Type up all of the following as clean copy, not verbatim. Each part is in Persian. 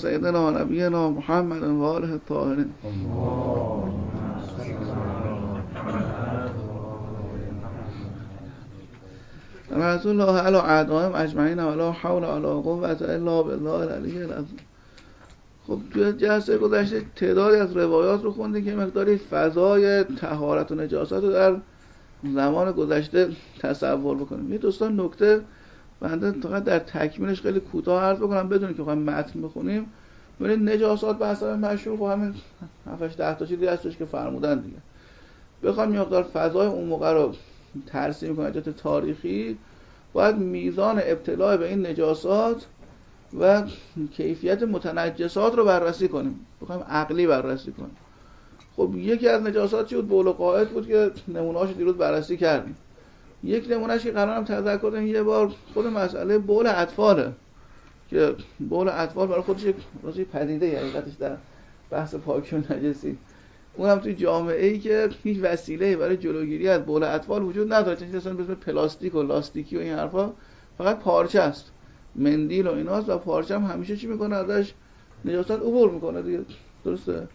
سیدنا و نبینا محمد و آله الطاهرین. رسول الله علی اعدائهم اجمعین ولا حول ولا قوة الا بالله العلی العظیم. خب توی جلسه گذشته تعدادی از روایات رو خوندیم که مقداری فضای طهارت و نجاست رو در زمان گذشته تصور بکنیم. یه دوستان نکته بنده فقط در تکمیلش خیلی کوتاه عرض بکنم بدون که بخوایم متن بخونیم. ببینید نجاست به حسب مشهور خب همین 7 10 تا چیزی هستش که فرمودن دیگه. بخوایم مقدار فضای اون موقع رو ترسیم کنیم جهت تاریخی، باید میزان ابتلا به این نجاسات و کیفیت متنجسات رو بررسی کنیم، بخوایم عقلی بررسی کنیم. خب یکی از نجاسات چی بود؟ بول و قائط بود که نمونه‌هاشو دیروز بررسی کردیم. یک نمونهش که قرارم تذکر کنیم یه بار خود مسئله بول اطفاله که بول اطفال برای خودش یک پدیده حقیقتش در بحث پاکی و نجسی، اونم توی جامعه‌ای که هیچ وسیله‌ای برای جلوگیری از بول اطفال وجود نداره، چون اصلا به اسم پلاستیک و لاستیکی و این حرفا، فقط پارچه است، مندیل و ایناست و پارچه هم همیشه چی میکنه؟ ازش نجاست عبور میکنه دیگه. درسته؟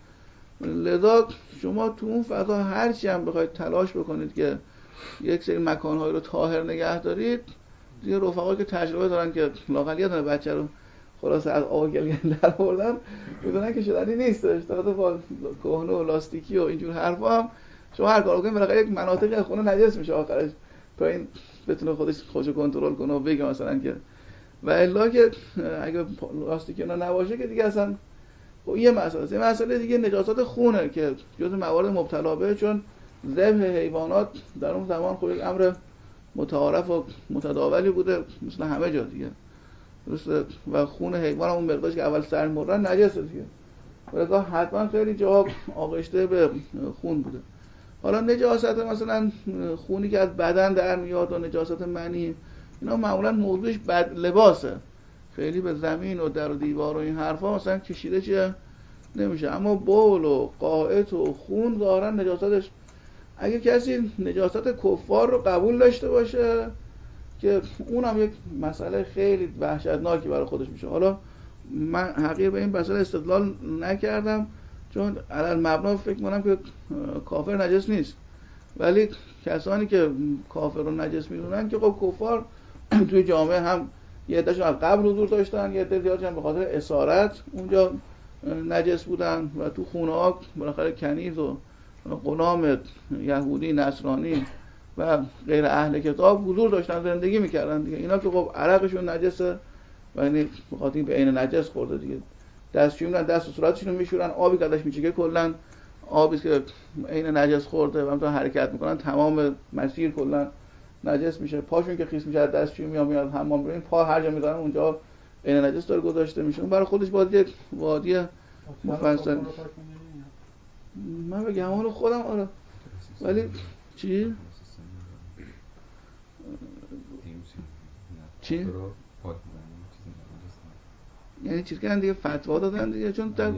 لذا شما تو اون فضا هر چی هم بخواید تلاش بکنید که یک سری مکان‌های رو طاهر نگه دارید، دیگه رفقا که تجربه دارن که لااقل یه دونه بچه رو خلاصه از آب گلگل در آوردن، میدونن که شدنی نیستش. تا با کهنه و لاستیکی و اینجور حرفا هم شما هر کار کنید بالاخره یک مناطقی از خونه نجس میشه آخرش، تا این بتونه خودشو کنترل کنه و بگه مثلا که و الا که اگه لاستیکی اینا نباشه که دیگه اصلا یه مسئله است. یه مسئله دیگه نجاسات خونه که جزء موارد مبتلا به، چون ذبح حیوانات در اون زمان خود یک امر متعارف و متداولی بوده مثل همه جا دیگه. درسته؟ و خون حیوان اون مقدارش که اول سر مردن نجسه دیگه، ولذا حتما خیلی جا آغشته به خون بوده. حالا نجاست مثلا خونی که از بدن در میاد و نجاست منی، اینا معمولا موضوعش لباسه، خیلی به زمین و در و دیوار و این حرفا مثلا کشیده چیه نمیشه. اما بول و قائط و خون ظاهرا نجاستش، اگه کسی نجاست کفار رو قبول داشته باشه که اونم یک مسئله خیلی وحشتناکی برای خودش میشه. حالا من حقیقت به این مسئله استدلال نکردم، چون علل مبنا فکر می‌کنم که کافر نجس نیست، ولی کسانی که کافر رو نجس میدونن که خب کفار توی جامعه هم یه عده‌شون از قبل حضور داشتن، یه عده زیادشون به خاطر اسارت اونجا نجس بودن و تو خونه‌ها بالاخره کنیز و غلام یهودی نصرانی و غیر اهل کتاب حضور داشتن، زندگی میکردن دیگه. اینا که خب عرقشون نجسه و یعنی بخاطر به عین نجس خورده دیگه، دستشویی میرن دست و صورتشون رو میشورن، آبی که ازش میچکه کلا آبی که عین نجس خورده و همونطور حرکت میکنن تمام مسیر کلا نجس میشه. پاشون که خیس میشه دستشویی میاد حمام برین، پا هر جا میذارن اونجا عین نجس داره گذاشته میشه. اون برای خودش باید یک وادی مفصل. من به گمان خودم آره، ولی چی؟ چی؟ یعنی چیز کردن دیگه فتوا دادن دیگه، چون در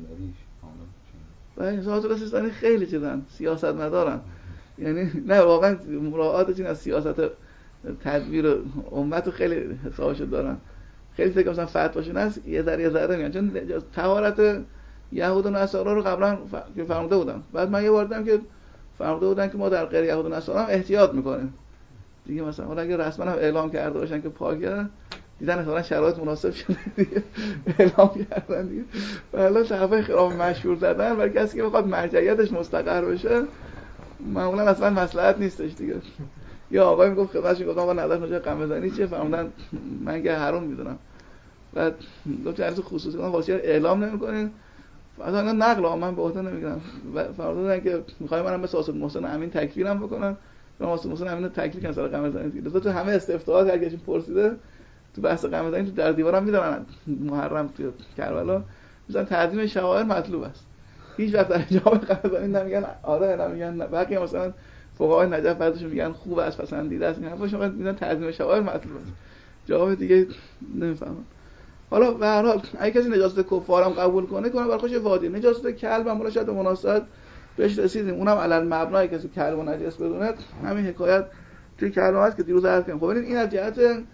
این سازمان سیستانی خیلی چیزن سیاست مدارن، یعنی نه واقعا مراعات این از سیاست تدبیر امت رو خیلی حسابش دارن. خیلی فکر مثلا فتواشون هست یه ذره میگن، چون طهارت یهود و نصارا رو قبلا فرموده بودن. بعد من یه بار دیدم که فرموده بودن که ما در غیر یهود و نصارا هم احتیاط میکنیم دیگه. مثلا حالا اگه رسما هم اعلام کرده باشن که پاکه، دیدن احتمالاً شرایط مناسب شده دیگه اعلام کردن دیگه. حالا طرفای خلاف مشهور زدن برای کسی که بخواد مرجعیتش مستقر بشه معمولا اصلا مصلحت نیستش دیگه. یا آقای میگفت خدمتش گفتم آقا نظر راجع قمه‌زنی چیه؟ فرمودن من که حرام میدونم. بعد گفت چه خصوصی من واسه اعلام نمی‌کنین؟ مثلا نقل من به عهده نمیگیرم. فرمودن که می‌خوایم منم مثل اسد محسن امین تکفیرم بکنن، من اسد محسن امین رو تکفیر کردن سر قمه‌زنی دیگه. تو همه استفتاءات هر کسی پرسیده تو بحث قمه‌زنی تو در دیوارم می‌ذارن، محرم تو کربلا مثلا تعظیم شعائر مطلوب است. هیچ وقت در جواب قمه‌زنی نمیگن آره، نمیگن بقیه مثلا فقهای نجف بعضیشون میگن خوب است پسندیده است، این حرفا شما میگن تعظیم شعائر مطلوب است. جواب دیگه نمیفهمم. حالا به هر حال اگه کسی نجاست کفارم قبول کنه برای خودش وادی. نجاست کلب هم شاید مناسبت بهش رسیدیم، اونم علل مبنای کسی کلب و نجس بدونه. همین حکایت توی کلمه هست که دیروز عرض کردم. خب ببینید این از جهت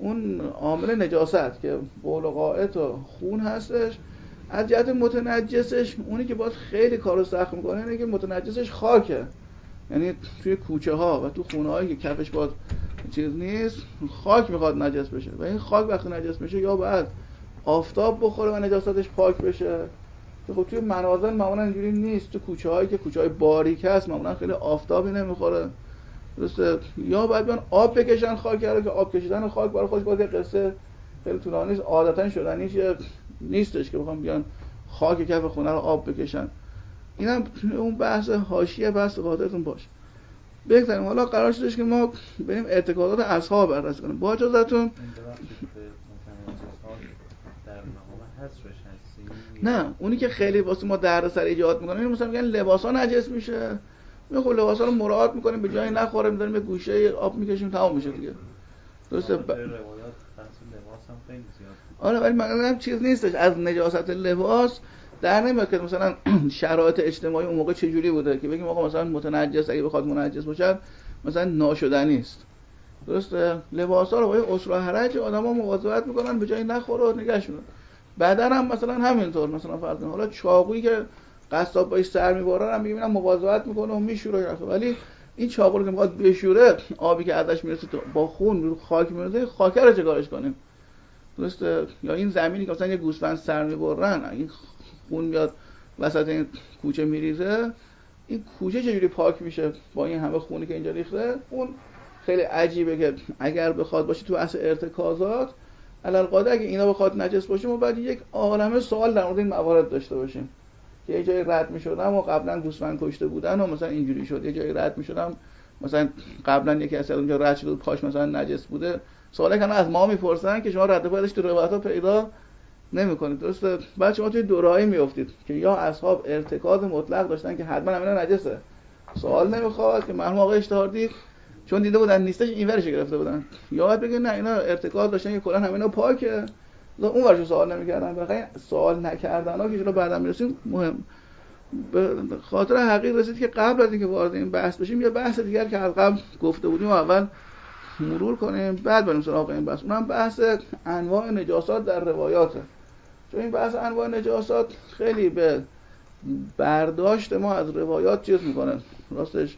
اون عامل نجاست که بول و غائط و خون هستش. از جهت متنجسش اونی که باید خیلی کارو سخت میکنه اینه که متنجسش خاکه، یعنی توی کوچه ها و تو خونه هایی که کفش باید چیز نیست خاک میخواد نجس بشه و این خاک وقتی نجس بشه یا باید آفتاب بخوره و نجاستش پاک بشه که خب توی منازل معمولا اینجوری نیست. تو کوچه هایی که کوچه های باریک هست معمولا خیلی آفتابی نمیخوره، درسته؟ یا باید بیان آب بکشن خاک رو که آب کشیدن خاک برای خودش باز یه قصه خیلی طولانی است، عادتا شدنیش نیستش که بخوام بیان خاک کف خونه رو آب بکشن. اینم اون بحث حاشیه بحث خاطرتون باشه. بگذاریم حالا قرار شدش که ما بریم اعتقادات اصحاب بررسی کنیم. با اجازهتون در مقام حذفش هستی؟ نه، اونی که خیلی واسه ما دردسر ایجاد میکنه مثلا میگن لباسا نجس میشه، ما خب لباسا رو مراعات میکنیم به جای نخوره میذاریم یه گوشه آب میکشیم تمام میشه دیگه، درسته؟ روایات بحث لباس هم خیلی زیاد. آره ولی مثلا چیز نیستش از نجاست لباس در نمیاد که مثلا شرایط اجتماعی اون موقع چه جوری بوده که بگیم آقا مثلا متنجس اگه بخواد منجس باشه مثلا ناشدنی است، درسته؟ لباسا رو با یه اسره و حرج آدما مواظبت میکنن به جای نخوره و نگهش میدارن. بدن هم مثلا همینطور، مثلا فرض کن حالا چاقویی که قصاب باش سر میبره هم میبینم مواظبت میکنه و میشوره، ولی این چاقو رو که میخواد بشوره آبی که ازش میرسه با خون رو خاک میرسه، خاک رو چیکارش کنیم؟ درسته؟ یا این زمینی که مثلا یه گوسفند سر میبرن این خون میاد وسط این کوچه میریزه، این کوچه چجوری پاک میشه با این همه خونی که اینجا ریخته؟ اون خیلی عجیبه که اگر بخواد باشه تو اصل ارتکازات علالقاعده اگه اینا بخواد نجس باشه ما باید یک عالمه سوال در مورد این موارد داشته باشیم که یه جایی رد میشدم و قبلا گوسفند کشته بودن و مثلا اینجوری شد، یه جایی رد میشدم مثلا قبلا یکی از اونجا رد شده پاش مثلا نجس بوده، سوالی که از ما میپرسن که شما رد پایش تو روایت‌ها پیدا نمی‌کنید، درسته؟ بعد شما توی دورایی میافتید که یا اصحاب ارتکاز مطلق داشتن که حتما همینا نجسه، سوال نمیخواد که مرحوم آقای اشتهاردی چون دیده بودن نیستش این ورش گرفته بودن، یا باید بگن نه اینا ارتکاز داشتن که کلا همینا پاکه اون ورشو سوال نمی‌کردن. بخاطر سوال نکردنا که جلو بعدم میرسیم مهم به خاطر حقیقت رسید که قبل از اینکه وارد این بحث بشیم یه بحث دیگر که از قبل گفته بودیم و اول مرور کنیم بعد بریم سراغ این بحث، اونم بحث انواع نجاسات در روایاته. چون این بحث انواع نجاسات خیلی به برداشت ما از روایات چیز میکنه، راستش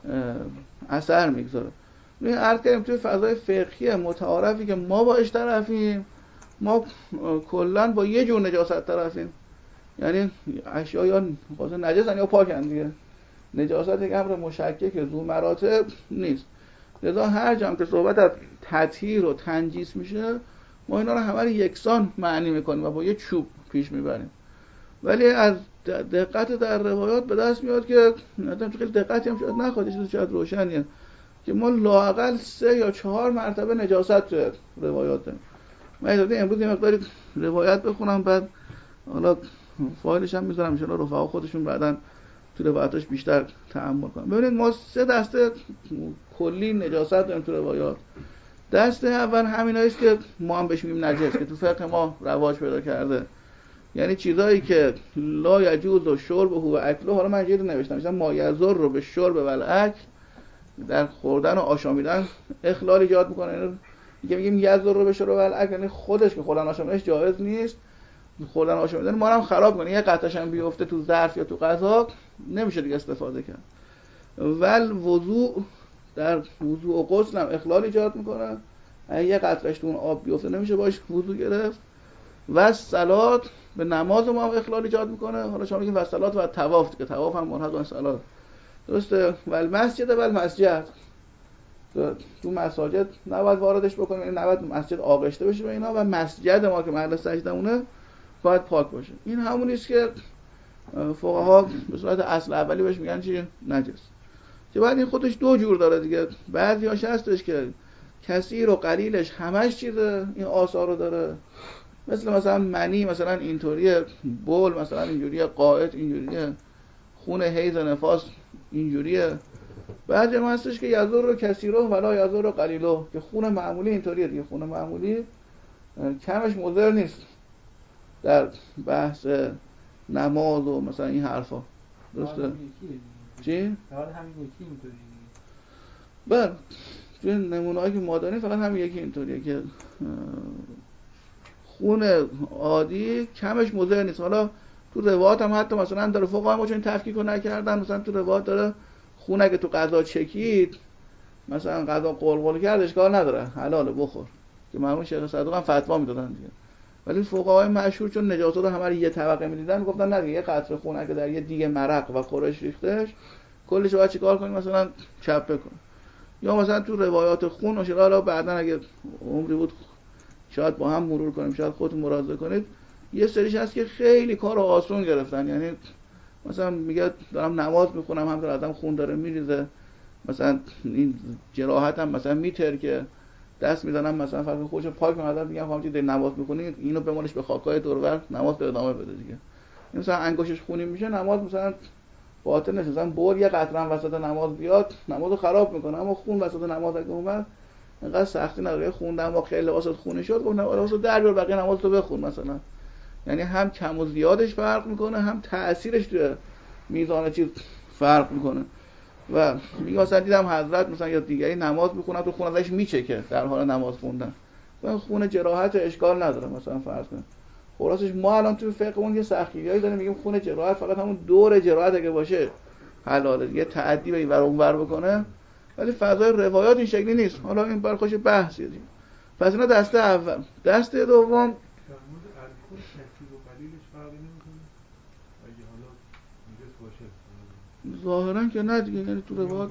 اثر میگذاره. این عرض کردیم توی فضای فقهی متعارفی که ما باش طرفیم، ما کلا با یه جور نجاست طرفیم، یعنی اشیا یا نجسن یا پاکن دیگه، نجاست یک امر مشکک ذو مراتب نیست. لذا هر جا که صحبت از تطهیر و تنجیس میشه ما اینا رو همه رو یکسان معنی میکنیم و با یه چوب پیش میبریم. ولی از دقت در روایات به دست میاد که مثلا خیلی دقتی هم شاید نخواد، چیزی شاید روشنیه که ما لااقل 3 یا 4 مرتبه نجاست تو روایات داریم. من امروز یه مقداری روایت بخونم بعد حالا فایلش هم میذارم ان شاء الله رفقا خودشون بعداً تو روایاتش بیشتر تأمل کنم. ببینید ما 3 دسته کلی نجاست داریم تو روایات. دسته اول همیناییست که ما هم بهش میگیم نجس که تو فقه ما رواج پیدا کرده، یعنی چیزایی که لا یجوز و شرب و اکل. حالا من اینجوری نوشتم مثلا ما یضر رو به شرب و الاکل، در خوردن و آشامیدن اخلال ایجاد میکنه. میگیم یضر رو به شرب و الاکل یعنی خودش که خوردن آشامیدنش جایز نیست، خوردن آشامیدن ما هم خراب کنه، یه قطعه‌ش هم بیفته تو ظرف یا تو غذا نمیشه دیگه استفاده کرد. ول وضوء، در وضوء و غسل هم اخلال ایجاد میکنه، یه قطره‌اش تو اون آب بیفته نمیشه باش وضو گرفت. و صلات به نماز ما هم اخلال ایجاد میکنه. حالا شما میگین و صلات و طواف که طواف هم ملحق به صلات، درسته؟ و مسجد و مسجد تو مساجد نباید واردش بکنیم، یعنی نباید مسجد آغشته بشه به اینا و مسجد ما که محل سجدمونه باید پاک باشه. این همونی است که فقها به صورت اصل اولی بهش میگن چی؟ نجس. که بعد این خودش 2 جور داره دیگه. بعضیاش هستش که کثیر و قلیلش همش چیزه، این آثار رو داره، مثلا منی مثلا اینطوریه، بول مثلا اینجوریه، قائط اینجوریه، خون حیض و نفاس اینجوریه. بعضی هم هستش که یضر رو کثیره ولا یضر رو قلیله، که خون معمولی اینطوریه دیگه، خون معمولی کمش مضر نیست در بحث نماز و مثلا این حرفا، درسته؟ چی؟ حال همین یکی اینطوری. بله توی نمونه‌هایی که ما داریم فقط همین یکی اینطوریه که خون عادی کمش مضر نیست. حالا تو روایات هم حتی مثلا داره فقها ما چون تفکیک رو نکردن، مثلا تو روایات داره خون اگه تو غذا چکید، مثلا غذا قلقل کرد اشکال نداره، حلاله بخور، که مرحوم شیخ صدوق هم فتوا میدادن دیگه. ولی فقهای مشهور چون نجاست رو همه رو یه طبقه میدیدن گفتن نه دیگه، یه قطره خون اگه در یه دیگه مرق و خورش ریختش کلش رو باید چیکار کنیم؟ مثلا چپه کنیم. یا مثلا تو روایات خون و حالا بعدن اگه عمری بود شاید با هم مرور کنیم، شاید خودتون مراجعه کنید، یه سریش هست که خیلی کارو آسون گرفتن. یعنی مثلا میگه دارم نماز میخونم همونطور آدم خون داره میریزه، مثلا این جراحت هم مثلا میترکه، دست میزنم مثلا فرض خودشو پاک می‌کنم، میگم خواهم چی نماز میخونی اینو بمونش به خاکای دورور، نماز به ادامه بده دیگه. مثلا انگشتش خونی میشه نماز مثلا باطل نشه، مثلا بول یه قطره وسط نماز بیاد نمازو خراب میکنه، اما خون وسط نماز اگه اومد اینقدر سختی نداره. خوندم با خیلی لباسات خونی شد، گفتم لباسو در بیار بقیه نمازتو بخون مثلا. یعنی هم کم و زیادش فرق میکنه، هم تأثیرش توی میزان چیز فرق میکنه. و میگه مثلا دیدم حضرت مثلا یا دیگری نماز میخونن تو خون ازش میچکه در حال نماز خوندن، و خون جراحت اشکال نداره مثلا فرض کن. خلاصش ما الان تو فقهمون یه سختگیری داریم، میگیم خون جراحت فقط همون دور جراحت اگه باشه حلاله دیگه، تعدی به این ور اون ور بکنه. ولی فضای روایات این شکلی نیست. حالا این بر خودش بحثیه دیگه. پس اینا دسته اول. دسته دوم ظاهرا که نه دیگه، یعنی تو روایات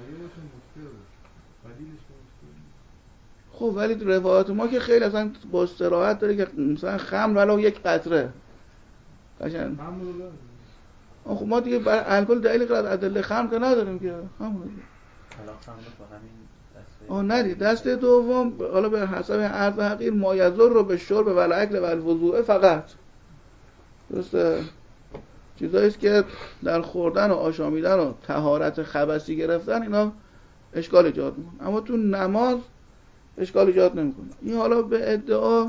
خب ولی تو روایات ما که خیلی اصلا با صراحت داره که مثلا خمر ولو یک قطره قشنگ. خب ما دیگه برای الکل دلیل غیر از ادله خمر که نداریم که همون دیگه. حالا خمر با همین دسته ندید. دسته دوم حالا به حسب عرض حقیر مایزور رو به شرب و الاکل و الوضوء فقط، درسته، چیزایی است که در خوردن و آشامیدن و طهارت خبثی گرفتن اینا اشکال ایجاد میکنه، اما تو نماز اشکال ایجاد نمیکنه. این حالا به ادعا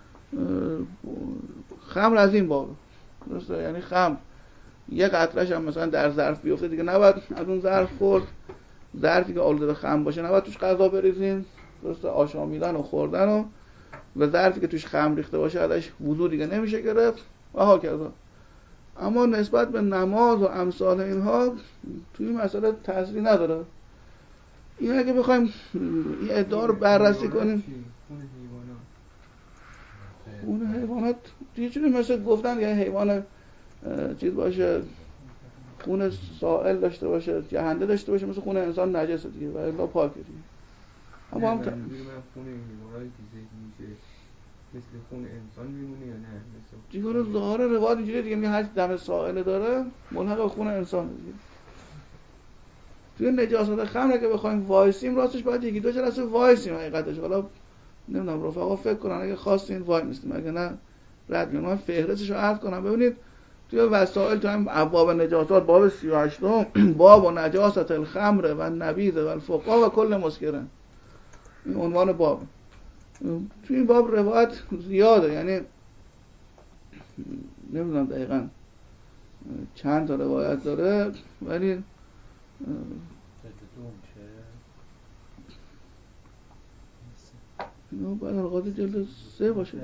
خمر از این بابه، درسته، یعنی خمر یک قطره‌اش هم مثلا در ظرف بیفته دیگه نباید از اون ظرف خورد، ظرفی که آلوده به خمر باشه نباید توش غذا بریزین، درسته، آشامیدن و خوردن و ظرفی که توش خمر ریخته باشه ازش وضو دیگه نمیشه گرفت و هاکذا. اما نسبت به نماز و امثال اینها توی این مسئله تأثیری نداره. این اگه بخوایم این ادعا رو بررسی کنیم، خون حیوانات یه جوری مثل گفتن یه حیوان چیز باشه خون سائل داشته باشه، جهنده داشته باشه، مثل خون انسان نجسه دیگه و الا پاکه دیگه. اما هم خون حیوانات میشه مثل خون انسان میمونه یا نه؟ دیگه ظاهر روایت اینجوریه دیگه، میگه هر دم سائل داره ملحق به خون انسان دیگه. توی نجاست خمر که بخوایم وایسیم راستش باید یکی دو جلسه وایسیم حقیقتش. حالا نمیدونم رفقا فکر کنن اگه خواستین وای میستیم، اگه نه رد می‌کنم. من فهرستش رو عرض کنم. ببینید توی وسائل تو هم ابواب نجاسات باب 38 باب و نجاست الخمر و النبیذ و الفقا و کل مسکرن، این عنوان باب. توی این باب روایت زیاده، یعنی نمیدونم دقیقاً چند تا روایت داره، ولی جلد دو میشه اینو باید القاضی جلد 3 باشه.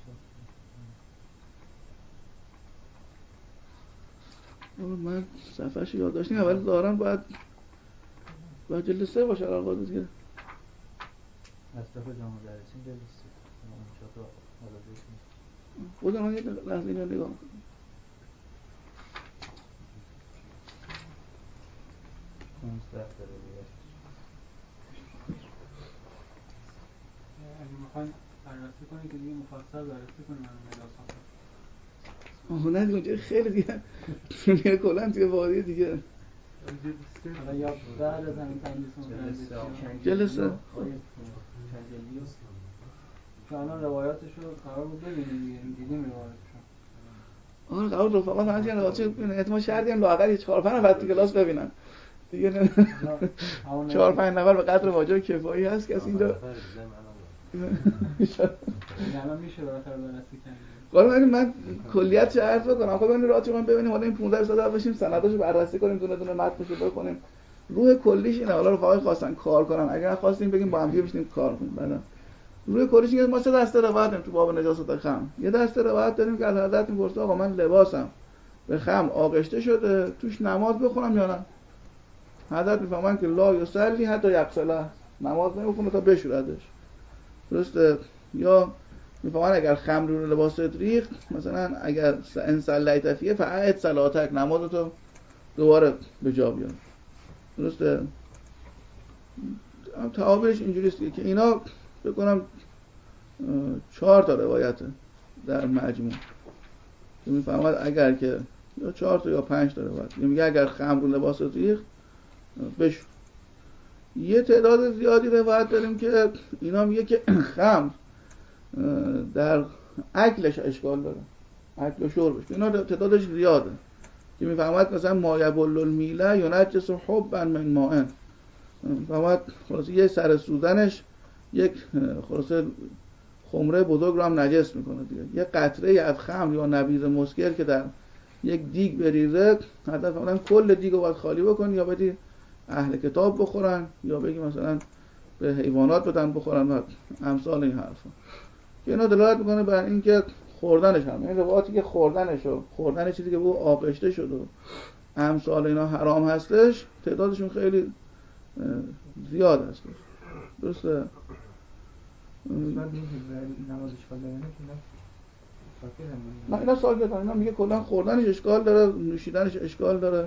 من صفحه‌شو یادداشت نمی‌کنم ولی ظاهراً باید جلد 3 باشه القاضی دیگه. مصرف جامعه درسین جلد 3 انشاءالله حالا بکنیم. خودم من یه لحظه اینو نگاه کنم. اگه میخواین بررسی کنیم که دیگه مفصل بررسی کنیم نجاسات. نه دیگه اونجا خیلی دیگه میره کلا توی وادی دیگه. حالا یا بعد از همین تنجیس جلسه که الان روایاتشو قرار بود ببینیم دیگه، دیدیم روایاتشو. آره قرار رفقا من دیگه روایاتشو ببینن، احتمال شرطی هم لااقل 4-5 نفر تو کلاس ببینن دیگه. 4-5 نفر به قدر واجب کفایی هست که از اینجا الان میشه بالاخره بررسی کنیم. حالا من کلیت چه عرض کنم. خب این راحت من ببینیم حالا این 15 ساعت بشیم سنداشو بررسی کنیم، دونه دونه متنشو بخونیم، روح کلیش اینه. حالا رفقای خواستن کار کنن، اگر خواستیم بگیم با هم دیگه بشینیم کار کنیم. بعدا روح کلیش اینه. ما چه دسته روایت داریم تو باب نجاست خمر؟ یه دسته روایت داریم که حضرت میپرسه آقا من لباسم به خمر آغشته شده، توش نماز بخونم یا نه؟ حضرت میفهمن که لا یصلی حتی یغسله، نماز نمیخونه تا بشوردش. درسته؟ یا میفهمن اگر خمر رو لباست ریخت، مثلا اگر ان صلیت فیه فاعد صلاتک، نمازتو دوباره به جا بیار. درسته؟ تعابیرش اینجوریه که اینا بکنم 4 تا روایته در مجموع که میفهمد اگر که یا 4 تا یا 5 تا روایت میگه اگر خمر رو لباس ریخت بشور. یه تعداد زیادی روایت داریم که اینا میگه که خمر در اکلش اشکال داره، اکل و شربش. اینا تعدادش زیاده که میفهمد مثلا ما یبل المیله ینجس حبا من ماء، میفهمد خلاصه یه سر سوزنش یک خلاصه خمره بزرگ رو هم نجس میکنه دیگه. یه قطره از خمر یا نبیذ مسکر که در یک دیگ بریزه، حتی فهمدن کل دیگ رو باید خالی بکنی یا بدی اهل کتاب بخورن یا بگی مثلا به حیوانات بدن بخورن و امثال این حرفا، که اینا دلالت میکنه بر این که خوردنش هم این روایاتی که خوردن چیزی که به آغشته شد و امثال اینا حرام هستش تعدادشون خیلی زیاد هست. درسته؟ نه اینا ساکت، اینا میگه کلا خوردنش اشکال داره، نوشیدنش اشکال داره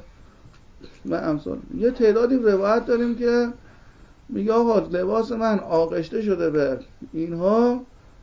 و امثال. یه تعدادی روایت داریم که میگه آقا لباس من آغشته شده به اینها،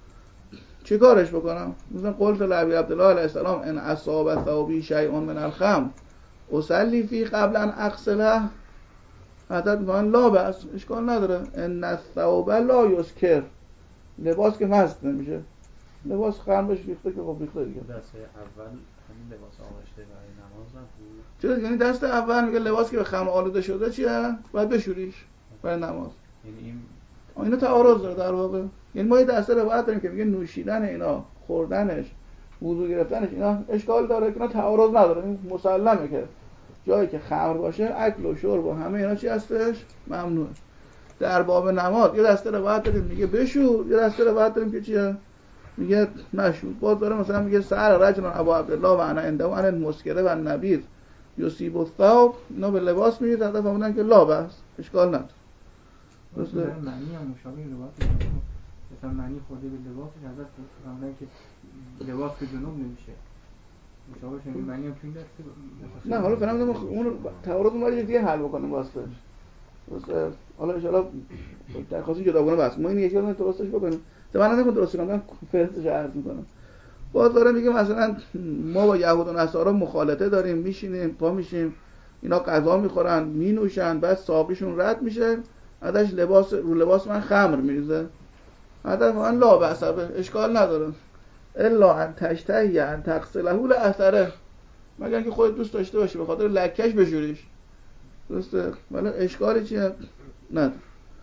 چه کارش بکنم؟ مثلا قلت لابی عبدالله علیه السلام ان اصاب ثوبی شیء من الخمر اصلی فی قبل ان اغسله، حضرت میگن لا بأس، اشکال نداره. ان الثوب لا یسکر، لباس که مست نمیشه، لباس خمرش ریخته که خب ریخته دیگه. دسته اول همین لباس آغشته برای نماز نبود؟ چرا؟ یعنی دست اول میگه لباس که به خمر آلوده شده چیه؟ باید بشوریش برای نماز. یعنی اینا تعارض داره در واقع. یعنی ما یه دسته روایت داریم که میگه نوشیدن اینا، خوردنش، وضو گرفتنش اینا اشکال داره، که اینا تعارض نداره. این مسلمه که جایی که خمر باشه اکل و شرب و همه اینا چی هستش؟ ممنوعه. در باب نماز یه دسته روایت داریم میگه بشور، یه دسته روایت داریم که چیه؟ میگه نشور. باز داره مثلا میگه سأل رجل ابو عبدالله و انا عنده عن المسکره و النبیذ یصیب الثوب، اینا به لباس میگه، در فهمیدن که لا بأس، اشکال نداره. درسته؟ معنی هم مشابه لباس مثلا معنی خورده به لباسش حضرت فرمودن که لباس به جنوب نمیشه، مشابه شنید معنی هم توی دسته نه حالا فرمودن اون تعارض اون ولی دیگه حل بکنیم واسه. درسته؟ حالا ان شاءالله درخواست جداگانه بس ما این یکی رو درستش بکنیم. من نمیخوام درست کنم، فرستش عرض میکنم. باز داره میگه مثلا ما با یهود و نصارا مخالطه داریم، میشینیم پا میشیم اینا غذا میخورن مینوشن، بعد ساقیشون رد میشه ازش لباس من خمر میریزه. حضرت من لا بأس به، اشکال نداره. الا ان تشتهی ان تغسله لاثره، مگر اینکه خودت دوست داشته باشی به خاطر لکش بشوریش. درسته؟ ولی اشکالی چیه؟ نداره.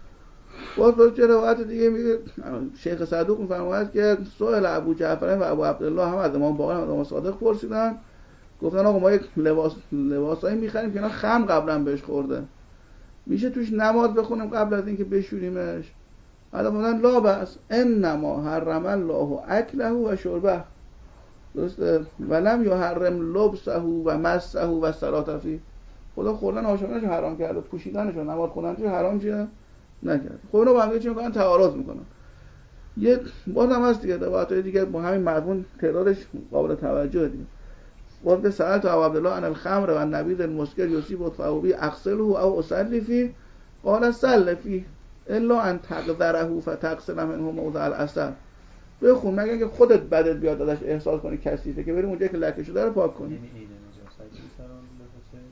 باز توی روایت دیگه میگه شیخ صدوق میفرماید که سئل ابو جعفر و ابو عبدالله هم از امام باقر و امام صادق پرسیدن، گفتن آقا ما یک لباسایی میخریم که اینا خمر قبلا بهش خورده، میشه توش نماز بخونیم قبل از اینکه بشوریمش؟ حالا فرمودن لا بأس انما حرم الله اکله و شربه. درسته؟ ولم یحرم لبسه و مسه و الصلاة فیه، خدا خوردن آشامیدنش حرام کرده، پوشیدنش و نماز خوندنش حرام چیه؟ نکرد. خب اینا با هم چی میکنن؟ تعارض میکنن. یه بازم هست دیگه روایت‌های دیگه با همین مضمون تعدادش قابل توجه دیگه. باز به سألت ابو عبدالله عن الخمر و النبیذ المسکر یصیب الثوب اغسله او اصلی فیه قال صل فیه الا ان تقذره فتغسل منه موضع الاثر. بخون مگر اینکه خودت بدت بیاد ازش احساس کنی کثیفه که بریم اونجا که لکه شده رو پاک کنی. یعنی عین نجاست نیست الان لباسش؟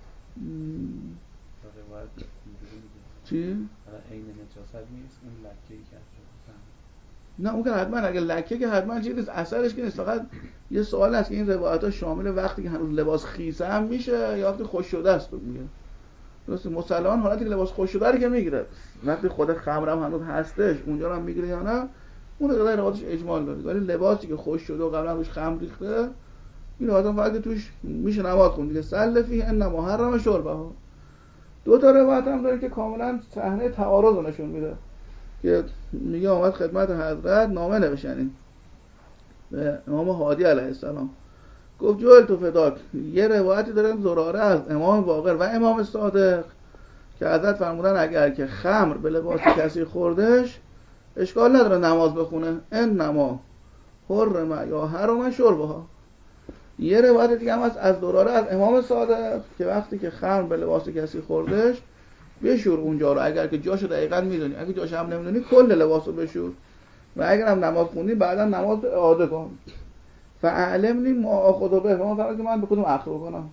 روایت اینجوری میگه. چی؟ الان عین نجاست نیست اون لکه‌ای که شده. نه اون که حتما اگه لکه که حتما چیزی اثرش که نیست. فقط یه سوال هست که این روایت‌ها شامل وقتی که هنوز لباس خیسه هم میشه یا وقتی خوش شده است میگه. درسته؟ مسلمان حالتی که لباس خوش شده رو که میگیره، وقتی خود خمر هم هنوز هستش اونجا هم میگیره یا نه اون قضیه روایتش اجمال داره. ولی لباسی که خوش شده و قبلا روش خمر ریخته این روایت فقط توش میشه نماز خوند دیگه. سل فیه انما حرم شربه. دو تا روایت هم داریم که کاملا صحنه تعارض رو نشون میده که میگه آمد خدمت حضرت نامه نوشتن به امام هادی علیه السلام، گفت جوهل تو فداک. یه روایتی داریم زراره از امام باقر و امام صادق که حضرت فرمودن اگر که خمر به لباس کسی خوردش اشکال نداره نماز بخونه، انما حرم یا حرم شربها. یه روایت دیگه هم از زراره از امام صادق که وقتی که خمر به لباس کسی خوردش بشور اونجا رو، اگر که جاشو دقیقاً میدونی، اگه جاشو هم نمیدونی کل لباسو بشور و اگر هم نماز خوندی بعدا نماز اعاده کن. فعلمنی ما آخذ به، ما فرض که من به کدوم اخذ بکنم.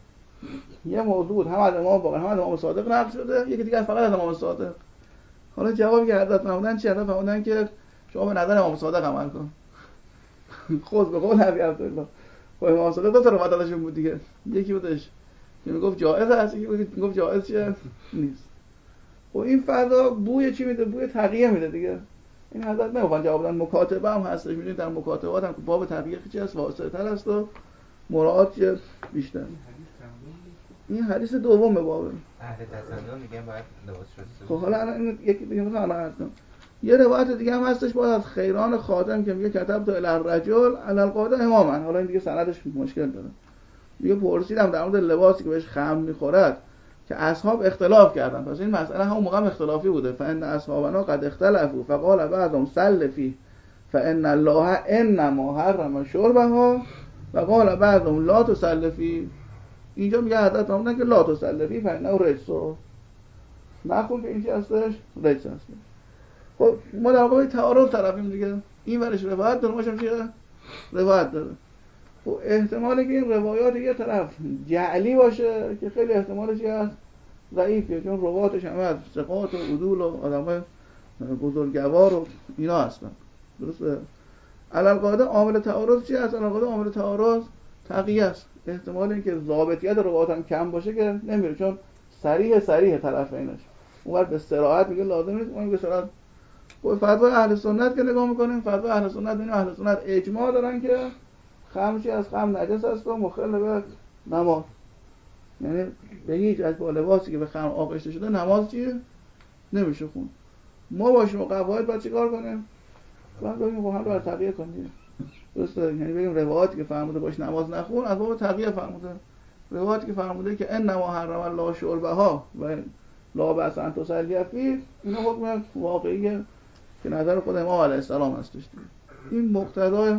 یه موضوع بود هم از امام باقر هم از امام صادق نقل شده، یکی دیگه فقط از امام صادق. حالا جوابی که حضرت فرمودن چی؟ حضرت فرمودن که شما به نظر امام صادق عمل کن. خود به قول ابی عبدالله. خب امام صادق دو تا روایت ازشون بود دیگه، یکی بودش که میگفت جایز است، یکی بود میگفت جایز چیه نیست. خب این فضا بوی چی میده؟ بوی تقیه میده دیگه. این حضرت نمیخوان جواب بدن. مکاتبه هم هستش، میدونید در مکاتبات هم باب تقیه چی هست واسطه‌تر است و مراعات بیشتر. این حدیث دوم بابه. اهل تصدیق میگن باید لباس شسته. خب حالا الان یکی دیگه مثلا عرض کنم. یه روایت دیگه هم هستش باید از خیران خاتم که میگه کتب تو الرجل علی القاعده اماما. حالا این دیگه سندش مشکل داره. میگه پرسیدم در مورد لباسی که بهش خمر میخورد که اصحاب اختلاف کردن. پس این مسئله همون موقع اختلافی بوده. فان اصحابنا قد اختلفوا فقال بعضهم سل فی فان الله انما حرم شربها وقال بعضهم لا تسل فی. اینجا میگه حضرت فرمودن که لا تسل فی فانه رجس. نخون که این چی هستش؟ رجس هستش. خب ما در واقع تعارض طرفیم دیگه. این ورش روایت داره، ماشم چیه؟ روایت داره. خب احتمالی که این روایات یه طرف جعلی باشه که خیلی احتمالش هست ضعیفه، چون رواتش همه از ثقات و عدول و آدمای بزرگوار و اینا هستن. درسته؟ علالقاعده عامل تعارض چی هست؟ علالقاعده عامل تعارض تقیه است. احتمال اینکه ضابطیت روات هم کم باشه که نمیره، چون صریح طرفینش. اونور به صراحت میگه لازم نیست، اون به صراحت. خب فتوا اهل سنت که نگاه میکنیم، فتوا اهل سنت اینه، اهل سنت اجماع دارن که خمرچی از خمر نجس است و مخل به نماز. یعنی به هیچ از با لباسی که به خمر آغشته شده نماز چیه؟ نمیشه خون. ما باشیم و قواعد باید چیکار کنیم؟ باید بگیم خب هم رو تقیه کنیم. درسته؟ یعنی بگیم روایاتی که فرموده باش نماز نخون از باب تقیه فرموده. روایاتی که فرموده که انما حرم الله شربها و لا بأس ان تصلی فیه، اینا حکم واقعیه که نظر خود امام علیه السلام هستش. این مقتضای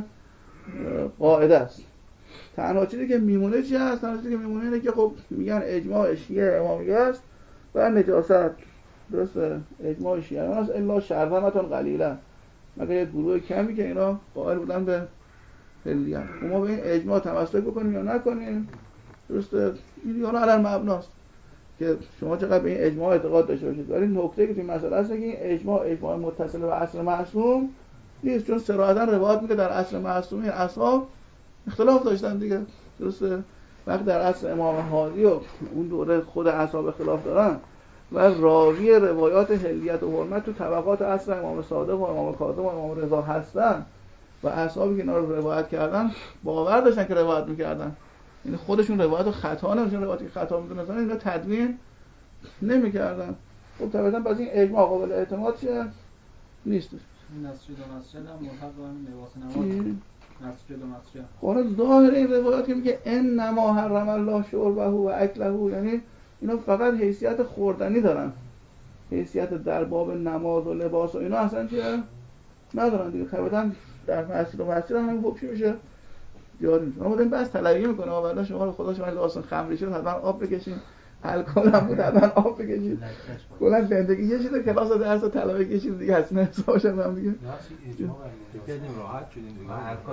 قاعده است. تنها چیزی که میمونه چی هست؟ تنها چیزی که میمونه اینه که خب میگن اجماع شیعه امامیه است و نجاست. درسته؟ اجماع شیعه امامیه است الا شرذمتون قلیله، مگر یه گروه کمی که اینا قائل بودن به حلیت. ما به این اجماع تمسک بکنیم یا نکنیم. درسته؟ این حالا علل مبناست که شما چقدر به این اجماع اعتقاد داشته باشید. ولی نکته که توی مسئله هست که این اجماع متصل به اصل معصوم نیست، چون صراحتاً روایت میگه در اصل معصومی اصحاب اختلاف داشتن دیگه. درسته؟ وقتی در اصل امام هادی و اون دوره خود اصحاب اختلاف دارن و راوی روایات حلیت و حرمت تو طبقات اصل امام صادق و امام کاظم و امام رضا هستن و اصحابی که اینا رو روایت کردن باور داشتن که روایت میکردن، یعنی خودشون روایت رو خطا نمی‌دونن، روایتی که خطا می‌دونن اینا تدوین نمی‌کردن. خب طبعاً باز این اجماع قابل اعتماد چیه؟ نیست. مسجد و مسجد هم ملحق به همین لباس نماز. مسجد و مسجد. خب ظاهر این روایات که میگه انما حرم الله شربه و اکله، یعنی اینا فقط حیثیت خوردنی دارن، حیثیت در باب نماز و لباس و اینا اصلا چیه؟ ندارن دیگه. طبعاً در مسجد و مسجد هم همین حکم میشه جاری میشه. ما این بس طلبی میکنه والله شما رو خدا شما داستان خمری شد حتما آب بکشین، الکل هم بود حتما آب بکشین. کلا زندگی یه چیز کلاس درس طلبه یه چیز دیگه هست، نه حسابش هم دیگه اجماع کردیم راحت شدیم دیگه.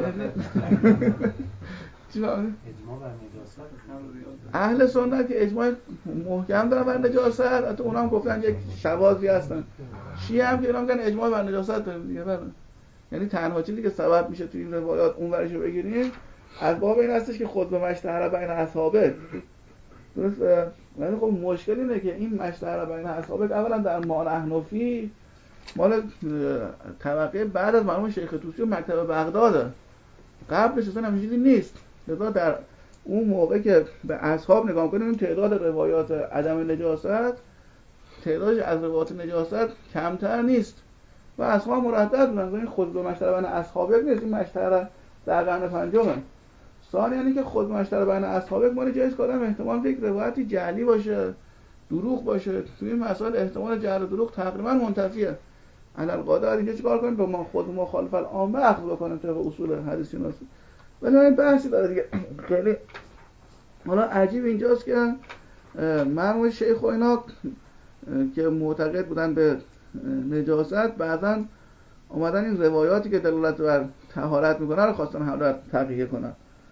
اجماع بر نجاست. اهل سنت که اجماع محکم دارن بر نجاست، حتی اونا هم گفتن یک شواذی هستن. شیعه هم که اینا میگن اجماع بر نجاست داریم دیگه. بله یعنی تنها چیزی که سبب میشه تو این روایات اون ورشو بگیریم از باب این هستش که خود به مشتهر بین اصحابه. درست؟ ولی خب مشکل اینه که این مشتهر بین اصحابه اولا در مانحنفی مال طبقه بعد از مرحوم شیخ طوسی و مکتب بغداده، قبلش اصلا همین چیزی نیست. لذا در اون موقع که به اصحاب نگاه کنیم تعداد روایات عدم نجاست تعدادش از روایات نجاست کمتر نیست و اصحاب مردد بودن. این خود به مشترک بین اصحاب نیست، این مشترک در قرن پنجمه. ثانیاً اینکه خود مشترک بین اصحاب ما جایز کردن احتمال یک روایتی جعلی باشه، دروغ باشه. توی این مسائل احتمال جعل و دروغ تقریبا منتفیه. علل قادر اینجا چیکار کنیم؟ به ما خود مخالف العامه اخذ بکنیم طبق اصول حدیث شناسی. ولی این بحثی داره دیگه. خیلی حالا عجیب اینجاست که مرحوم شیخ و اینا که معتقد بودن به نجاست بعضا اومدن این روایاتی که دلالت بر طهارت میکنن رو خواستن حالا تقیه کنن.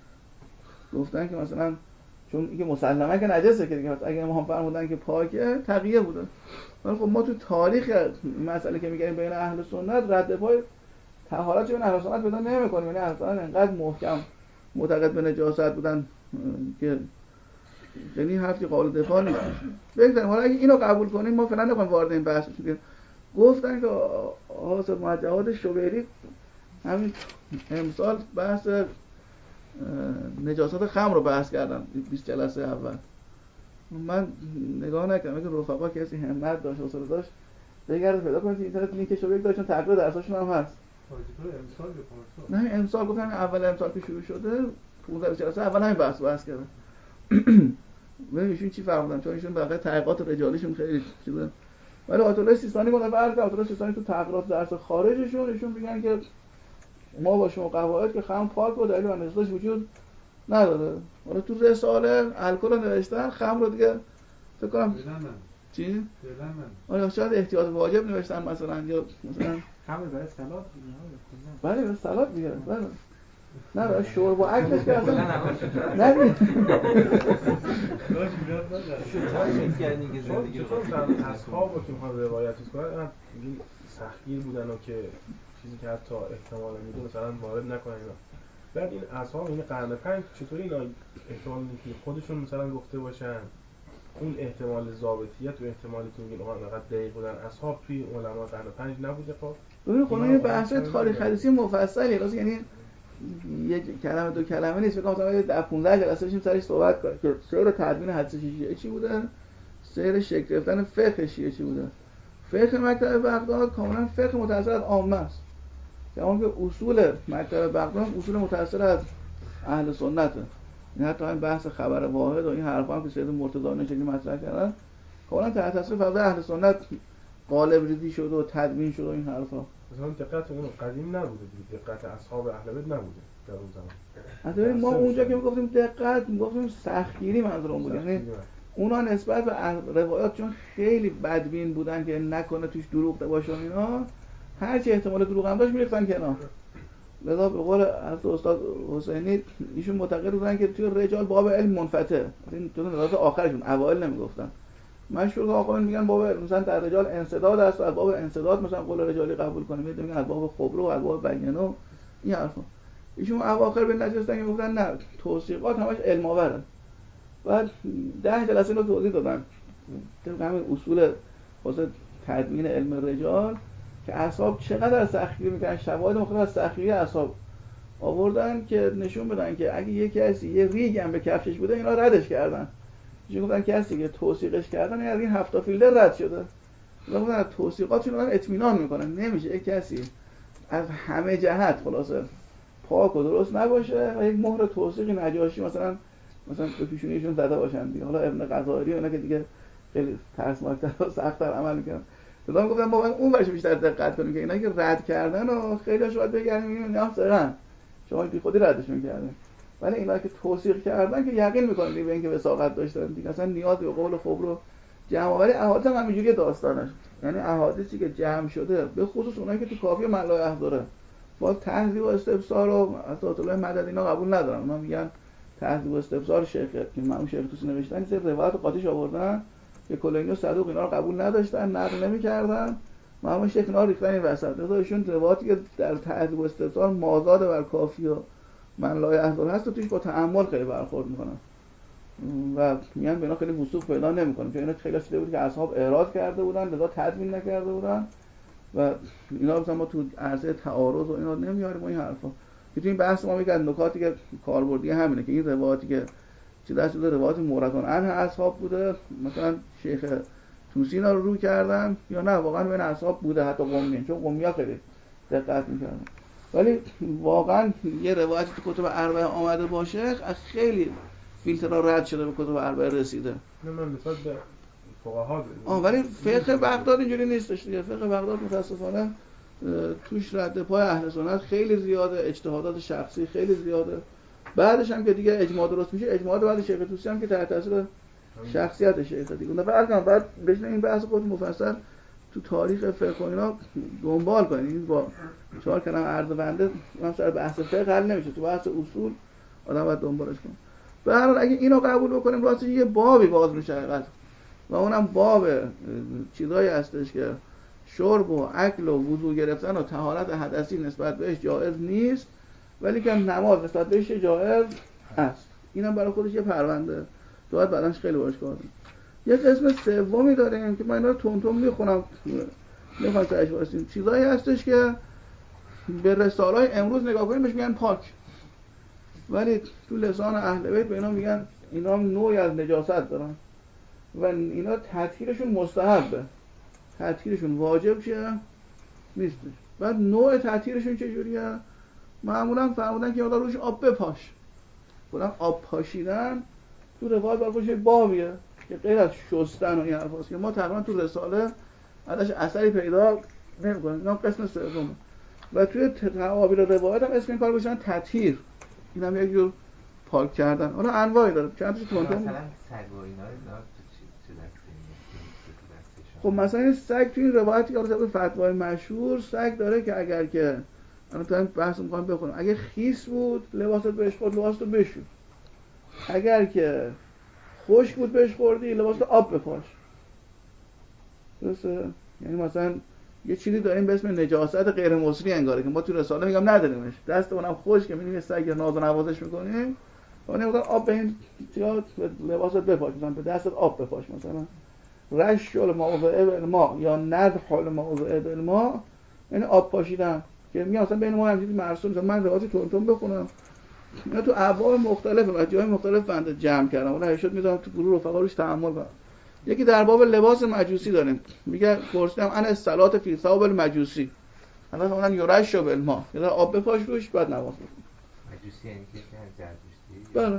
گفتن که مثلا چون اینکه مسلمه که نجسه که دیگه اگه امام فرمودن که پاکه تقیه بوده. ولی خب ما تو تاریخ مسئله که میگیم بین اهل سنت رد پای طهارت بین اهل سنت پیدا نمی‌کنیم. یعنی اهل سنت انقدر محکم معتقد به نجاست بودن که یعنی حرفی قابل دفاع نیست. بگذاریم حالا اگه اینو قبول کنیم ما فعلا نمی‌خوایم وارد این بحث بشیم. گفتن که حافظ جواد شوبری همین امسال بحث نجاست خمر رو بحث کردن 20 جلسه اول. من نگاه نکردم که رفقا کسی همت داشت حوصله داشت بگرده پیدا کنید اینترنت لینکش رو بگذارید چون تقریر درساشون هم هست. نه امسال گفتن اول امسال که شروع شده 15 جلسه اول همین بحث کردن. ببین ایشون چی فرمودن چون ایشون واقعا تحقیقات رجالیشون خیلی چیزه. ولی آیت الله سیستانی گفتن فرض آیت الله سیستانی تو تحقیقات درس خارجشون ایشون میگن که ما با شما قواعد که خمر پاک و دلیل و نجاستش وجود نداره. حالا تو رساله الکل رو نوشتن خمر رو دیگه فکر کنم چی؟ آیا شاید احتیاط واجب نوشتن مثلا یا مثلا خمر برای سلات دیگه. بله برای سلات دیگه. بله نه برای شرب و اکلش که اصلا نه چطور در اصحاب رو که میخوان روایت کنن میگین سختگیر بودن و که چیزی که حتی احتمالا میگه مثلا وارد نکنن اینا. بعد این اصحاب این قرن 5 چطوری اینا احتمال میگه خودشون مثلا گفته باشن اون احتمال ضابطیت و احتمالی که میگن اونها انقدر دقیق بودن اصحاب توی علما قرن 5 نبوده. خب ببین خب این بحث تاریخ حدیثی مفصلی راست یعنی یک کلمه دو کلمه نیست. فکر کنم در 15 جلسه بشیم سرش صحبت کنیم که سیر تدوین حدیث شیعه چی بوده، سیر شکل گرفتن فقه شیعه چی بوده. فقه مکتب بغداد کاملا فقه متأثر از عامه است. کما که اصول مکتب بغداد اصول متأثر از اهل سنته. این حتی این بحث خبر واحد و این حرفا هم که سید مرتضی نشلی مطرح کردن کاملا تحت تاثیر فضای اهل سنت قالب ریزی شد و تدوین شد و این حرفا. مثلا دقت اون قدیم نبوده دیگه، دقت اصحاب اهل بیت نبوده در اون زمان. مثلا ما اونجا که میگفتیم دقت میگفتیم سختگیری منظورم بود. یعنی اونا نسبت به روایات چون خیلی بدبین بودن که نکنه توش دروغ باشه و اینا هر چی احتمال دروغ هم داشت میریختن کنار. لذا به قول استاد حسینی ایشون معتقد بودن که توی رجال باب علم منفتح. این تو نظرات آخرشون اوایل نمیگفتن. مشهور آقایون میگن باب مثلا در رجال انسداد است و از باب انسداد مثلا قول رجالی قبول کنیم. میگن از باب خبر و از باب بیانه این حرفا. ایشون اواخر به نتیجه که گفتن نه توصیقات همش علم آوره. بعد 10 جلسه رو توضیح دادن طبق همین اصول واسه تدوین علم رجال که اصحاب چقدر سختگیری میکنن. شواهد مختلف از سختگیری اصحاب آوردن که نشون بدن که اگه یکی کسی یه ریگ هم به کفشش بوده اینا ردش کردن. چون گفتن کسی که توثیقش کردن از این 7 فیلتر رد شده. گفتن از توثیقاتشون دارن اطمینان میکنن. نمیشه یک کسی از همه جهت خلاصه پاک و درست نباشه و یک مهر توثیقی نجاشی مثلا به پیشونیشون زده باشن دیگه. حالا ابن غزالی و اینا که دیگه خیلی ترسناکتر و سخت‌تر عمل میکنن. لذا گفتم ما باید اون ورش بیشتر دقت کنیم که اینا که رد کردن و خیلی‌هاش باید بگردیم میگیم نه سرن شما بی خودی ردشون کردین. ولی اینا که توثیق کردن که یقین میکنید به اینکه وثاقت داشتن دیگه اصلا نیاز به قول خبر و جمع آوری احادیث هم همینجوری داستانش. یعنی احادیثی که جمع شده به خصوص اونایی که تو کافی ملای احضاره باز تهذیب و استفسار و اساط الله مدد اینا قبول ندارن. اونا میگن تهذیب و استفسار شیخ که من شیخ توسی نوشتن سه روایت قاطیش آوردن که کلینی و صدوق اینا رو قبول نداشتن نقل نمی‌کردن. ما شیخ اینا ریختن این وسط. لذا ایشون روایتی که در تهذیب و استفسار مازاد بر کافی و من لای احضار هست و توش با تأمل خیلی برخورد میکنن و میگن به اینا خیلی وثوق پیدا نمیکنن چون اینا خیلی شده بود که اصحاب اعراض کرده بودن لذا تدوین نکرده بودن و اینا مثلا ما تو عرصه تعارض و اینا نمیاریم و این حرفا. که تو این بحث ما میگن نکاتی که کاربردی همینه که این روایتی که چه دست به روایت موردان عنه اصحاب بوده، مثلا شیخ توسی اینا رو کردن، یا نه واقعا بین اصحاب بوده، حتی قمیان، چون قمی‌ها خیلی دقت می‌کردن. ولی واقعا یه روایتی تو کتب اربعه آمده باشه از خیلی فیلترها رد شده به کتب اربعه رسیده. نه من نسبت به فقها ولی فقه بغداد اینجوری نیستش دیگه. فقه بغداد متاسفانه توش رد پای اهل سنت خیلی زیاده، اجتهادات شخصی خیلی زیاده. بعدش هم که دیگه اجماع درست میشه، اجماع بعد شیخ توسی هم که تحت تاثیر شخصیت شیخ دیگه. اون دفعه بعد بشین این بحث خود مفصل تو تاریخ فقه و اینا دنبال کنین. این با 4 کلمه عرض بنده اون سر بحث فقه حل نمیشه، تو بحث اصول آدم باید دنبالش کنه. به هر حال اگه اینو قبول بکنیم راستش یه بابی باز میشه حقیقت، و اونم باب چیزایی هستش که شرب و اکل و وضو گرفتن و طهارت حدثی نسبت بهش جایز نیست، ولی که نماز نسبت بهش جایز هست. اینم برای خودش یه پرونده باید بعدنش خیلی باش کار کنیم. یه قسم سومی داریم که من اینا رو تون میخونم، نمیخوام تهش واسیم. چیزایی هستش که به رساله‌های امروز نگاه کنیم بهش میگن پاک، ولی تو لسان اهل بیت به اینا میگن اینا نوعی از نجاست دارن و اینا تطهیرشون مستحبه، تطهیرشون واجب چیه؟ نیستش. بعد نوع تطهیرشون چجوریه؟ معمولا فرمودن که مقدار روش آب بپاش. بودن آب پاشیدن تو روایت برای خودش بابیه که غیر از شستن و این حرفاست که ما تقریبا تو رساله ازش اثری پیدا نمی‌کنیم. اینا قسم سومه. و توی تعابیر روایت هم اسم این کار گذاشتن تطهیر. این هم یک جور پاک کردن. حالا انواعی داره. چند تاشو مثلا سگ و اینا چه دسته؟ خب مثلا این سگ تو این روایتی که طبق فتوای مشهور سگ داره که اگر که الان تو این بحث می‌خوام بخونم، اگه خیس بود لباست بهش خورد لباستو بشور، اگر که خشک بود بهش خوردی لباست آب بپاش. درسته؟ یعنی مثلا یه چیزی داریم به اسم نجاست غیر مصری انگاره که ما تو رساله میگم نداریمش، دست اونم خشک که می‌بینی سگ ناز و نوازش می‌کنیم، اون مثلا آب به این چیزا لباست بپاش، مثلا به دستت آب بپاش، مثلا رش الموضع بالماء یا ندح الموضع بالماء، یعنی آب پاشیدن که میگم مثلا بین ما هم چیزی مرسوم، مثلا من روایت تون بخونم اینا تو ابواب مختلف و جای مختلف بنده جمع کردم، اون شد میذارم تو گروه رفقا روش تأمل کنم. یکی در باب لباس مجوسی داریم، میگه پرسیدم ان الصلاه فی ثوب المجوسی، الان اونن یرش بالماء، یعنی آب بپاش روش بعد نماز بخون. مجوسی یعنی که زرتشتی؟ بله.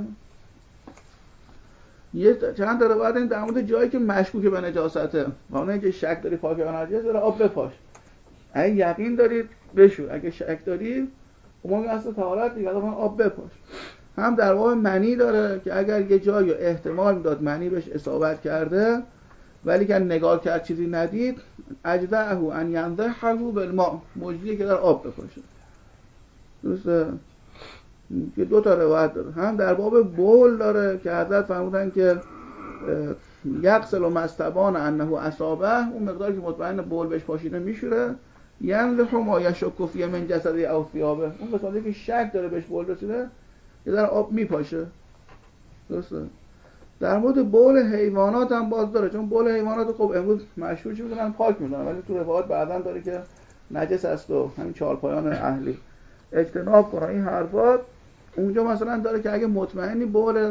یه چند تا روایت این در مورد جایی که مشکوک به نجاسته، اونایی که شک داری پاک یا نجس داره آب بپاش. اگه یقین دارید بشو، اگه شک داری عمومی اصل طهارت دیگه آب بپاش. هم در باب منی داره که اگر یه جایی احتمال داد منی بهش اصابت کرده ولی که نگاه کرد چیزی ندید، اجزعه ان ينضحه بالماء، مجزیه که در آب بپاشه. درسته؟ که دو تا روایت داره. هم در باب بول داره که حضرت فرمودن که یغسل مستبان انه اصابه، اون مقداری که مطمئن بول بهش پاشیده میشوره، ینضح ما یشک فی من جسده او ثیابه، اون قسمتی که شک داره بهش بول رسیده یه در آب میپاشه. درسته؟ در مورد بول حیوانات هم باز داره، چون بول حیوانات خب امروز مشهور چی می‌کنن پاک می‌کنن، ولی تو روایات بعداً داره که نجس است و همین چهارپایان اهلی اجتناب کنن این حرفات. اونجا مثلا داره که اگه مطمئنی بول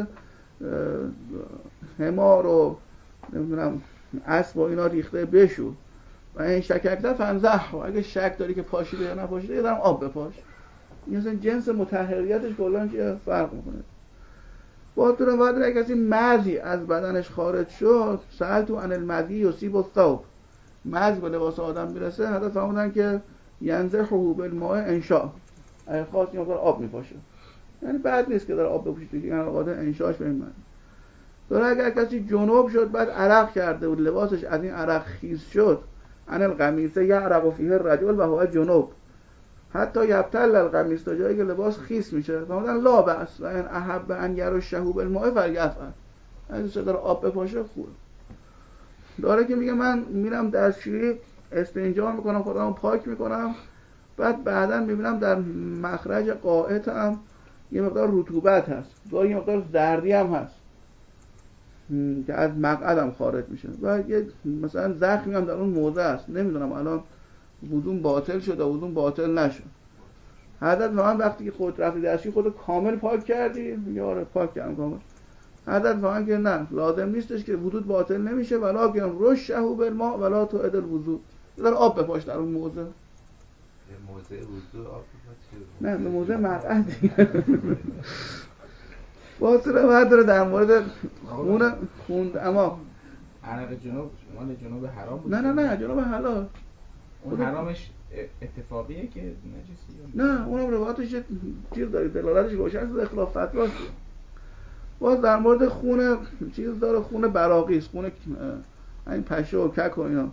حمار و نمیدونم اسب و اینا ریخته بشو و این شکک فنزح، و اگه شک داری که پاشیده یا نپاشیده یه درم آب بپاش. این اصلا جنس مطهریتش کلاً چیه فرق میکنه. با تو رو وادر اگه کسی مزی از بدنش خارج شد، سأل تو عن المزی یصیب الثوب، مزی به لباس آدم میرسه، حتی فهموندن که ینضحه بالماء انشاء، اگه خواست این مقدار آب میپاشه، یعنی بد نیست که داره آب بپوشید دیگه، یعنی قاعده انشاش به این معنی داره. اگر کسی جنوب شد بعد عرق کرده بود لباسش از این عرق خیس شد، عن القمیص یعرق فیه الرجل و هو جنوب حتی یبتل القمیص، تا جایی که لباس خیس میشه، فرمودن لا بأس و ان احب ان یرشه بالماء فلیفعل، اگه داره آب بپاشه خوبه. داره که میگه من میرم دستشویی استنجا میکنم خودمو پاک میکنم، بعدا میبینم در مخرج قاعدم یه مقدار رطوبت هست، گاهی یه مقدار زردی هم هست که از مقعدم خارج میشه و یه مثلا زخمی هم در اون موضع است، نمیدونم الان وضوء باطل شد یا وضوء باطل نشد. حضرت من وقتی که خود رفتی دستشویی خودت کامل پاک کردی؟ میگه آره پاک کردم کامل. حضرت فهمن که نه لازم نیستش که وضو باطل نمیشه ولکن رشه بالماء ولا تعد الوضو. در آب بپاش در اون موضع. موضع وضو آب بپاش. نه به موضع مقعد. واسه روایت داره در مورد خوند اما عرق جنوب مال جنوب حرام بود. نه جنوب حلال. اون حرامش اتفاقیه که نجسی؟ نه اونم روایتش چیز داره دلالتش روشن است اخلاف فتواست. باز در مورد خون چیز داره خون براقیس خون این پشه و کک و اینا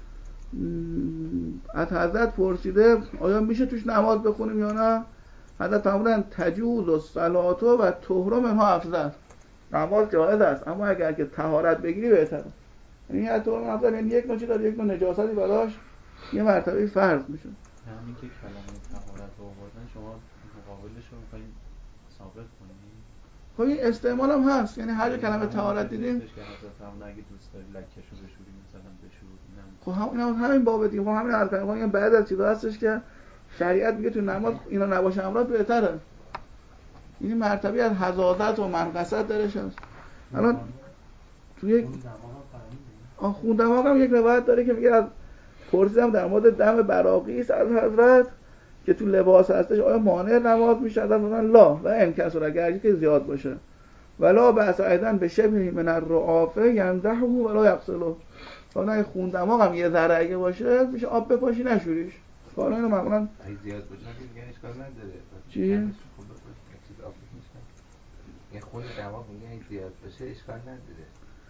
از حضرت پرسیده آیا میشه توش نماز بخونیم یا نه؟ حضرت فرمودن تجوز و صلات و طهر منها افضل. نماز جایز است اما اگر که طهارت بگیری بهتره. یعنی از طهر افضل یعنی یک نوچی داره یک نوع نجاستی براش یه مرتبه فرض میشه. همین که کلمه طهارت رو آوردن شما مقابلش رو می‌خواید ثابت کنید. خب این استعمال هم هست یعنی هر کلمه طهارت دیدیم که حضرت فرمودن اگه دوست داری لکه‌شو بشوری مثلا بشور. خب همین باب دیگه خب همین حرف کنیم بعد از چیزا هستش که شریعت میگه تو نماز اینا نباشه امرات بهتره. این مرتبه از حزازت و منقصت درش هست. الان تو یک خون دماغ هم یک روایت داره که میگه از پرسیدم در مورد دم براقیس از حضرت که تو لباس هستش آیا مانع نماز میشه؟ از فرمودن لا و انکسر اگر که زیاد باشه ولا بأس ایضا به شبه من الرعافه ینضحه ولا یغسله. حالا خون دماغ هم یه ذره اگه باشه میشه آب بپاشی نشوریش. حالا اینو معمولا اگه زیاد باشه میگن اشکال نداره. چی؟ چیز آب بپاشن. یه خون دماغ میگن اگه زیاد باشه اشکال نداره.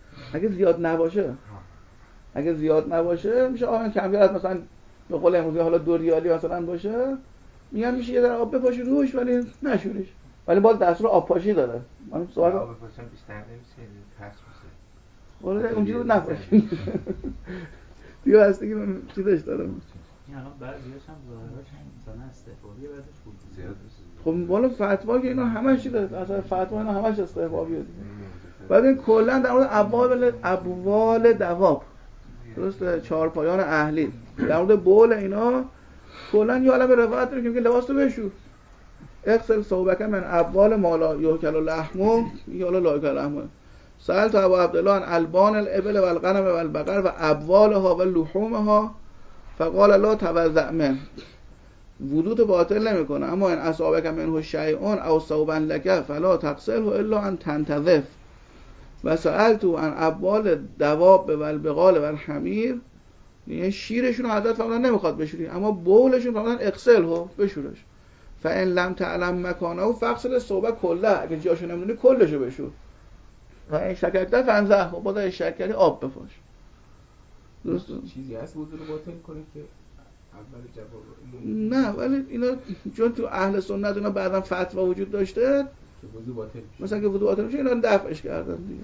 اگه زیاد نباشه میشه آب کم بیاد مثلا به قول امروزی حالا 2 ریالی مثلا باشه میگن میشه یه ذره آب بپاشی روش ولی نشوریش. ولی باز دستور آب پاشی داره. من سوال آب بپاشم بیشتر نمیشه یعنی پخش میشه. ولی اونجوری نباشه. دیگه هستی که چیزش داره. این الان بعضیاش هم ظاهراش مثلا استحبابیه بعدش بود زیاد خب والا فتوا که اینا همش چیزه اصلا فتوا اینا همش استحبابیه دیگه. بعد این کلا در مورد ابوال دواب درسته چهارپایان اهلی در مورد بول اینا کلا یه عالمه روایت داره که میگه لباس رو بشور اغسل ثوبک من ابوال ما لا یؤکل لحمه یا لا یؤکل لحمه. سألت ابو عبدالله عن البان الابل والغنم والبقر و ابوالها و لحومها فقال لا توضأ منه. وضوء باطل نمیکنه اما ان اصابک منه شیء او ثوبا لك فلا تغسله الا ان تنتظف. و سألت عن ابوال دواب و البقال و الحمیر یعنی شیرشون حضرت فرمودن نمیخواد بشوری اما بولشون فرمودن اغسله بشورش. فان لم تعلم مکانه فاغسل الثوب كله اگه جاشو نمیدونی کلشو بشور. و این شککت فنزه و باید شکری آب بپاش. درست چیزی هست وضو رو باطل کنه که اول جواب نه ولی اینا چون تو اهل سنت اینا بعداً فتوا وجود داشته که وضو باطل میشه مثلا که وضو باطل میشه اینا دفعش کردن دیگه.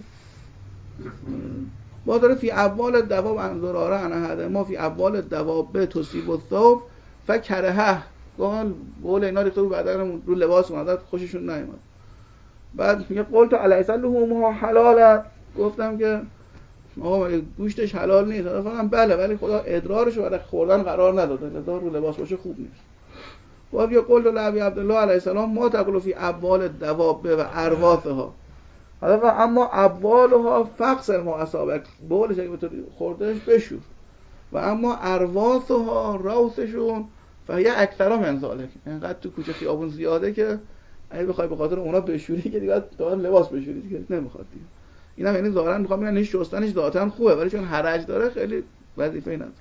ما داره فی ابوال دواب انظراره انهده ما فی ابوال دواب به تصیب الثوب فکرهه قال بول اینا ریخته رو بدنمون رو لباس اومد خوششون نیومد. بعد میگه قلت الیس لحومها حلالا گفتم که آقا گوشتش حلال نیست. گفتم بله ولی خدا ادرارش رو برای خوردن قرار نداده ادرار رو لباس باشه خوب نیست. بعد یه قول لعبی عبدالله علیه السلام ما تقول فی ابوال الدواب و ارواثها حالا اما ابوالها فغسل ما اصابک بولش اگه بتونی خوردهش بشور و اما ارواثها روثشون فهی اکثر من ذالک اینقدر تو کوچه خیابون زیاده که اگه بخوای به خاطر اونا بشوری که دیگه دارن لباس بشوری دیگه نمیخواد دیگه. اینم یعنی ظاهرا میخوام بگم هیچ شستنش ذاتاً خوبه ولی چون حرج داره خیلی وظیفه نداره.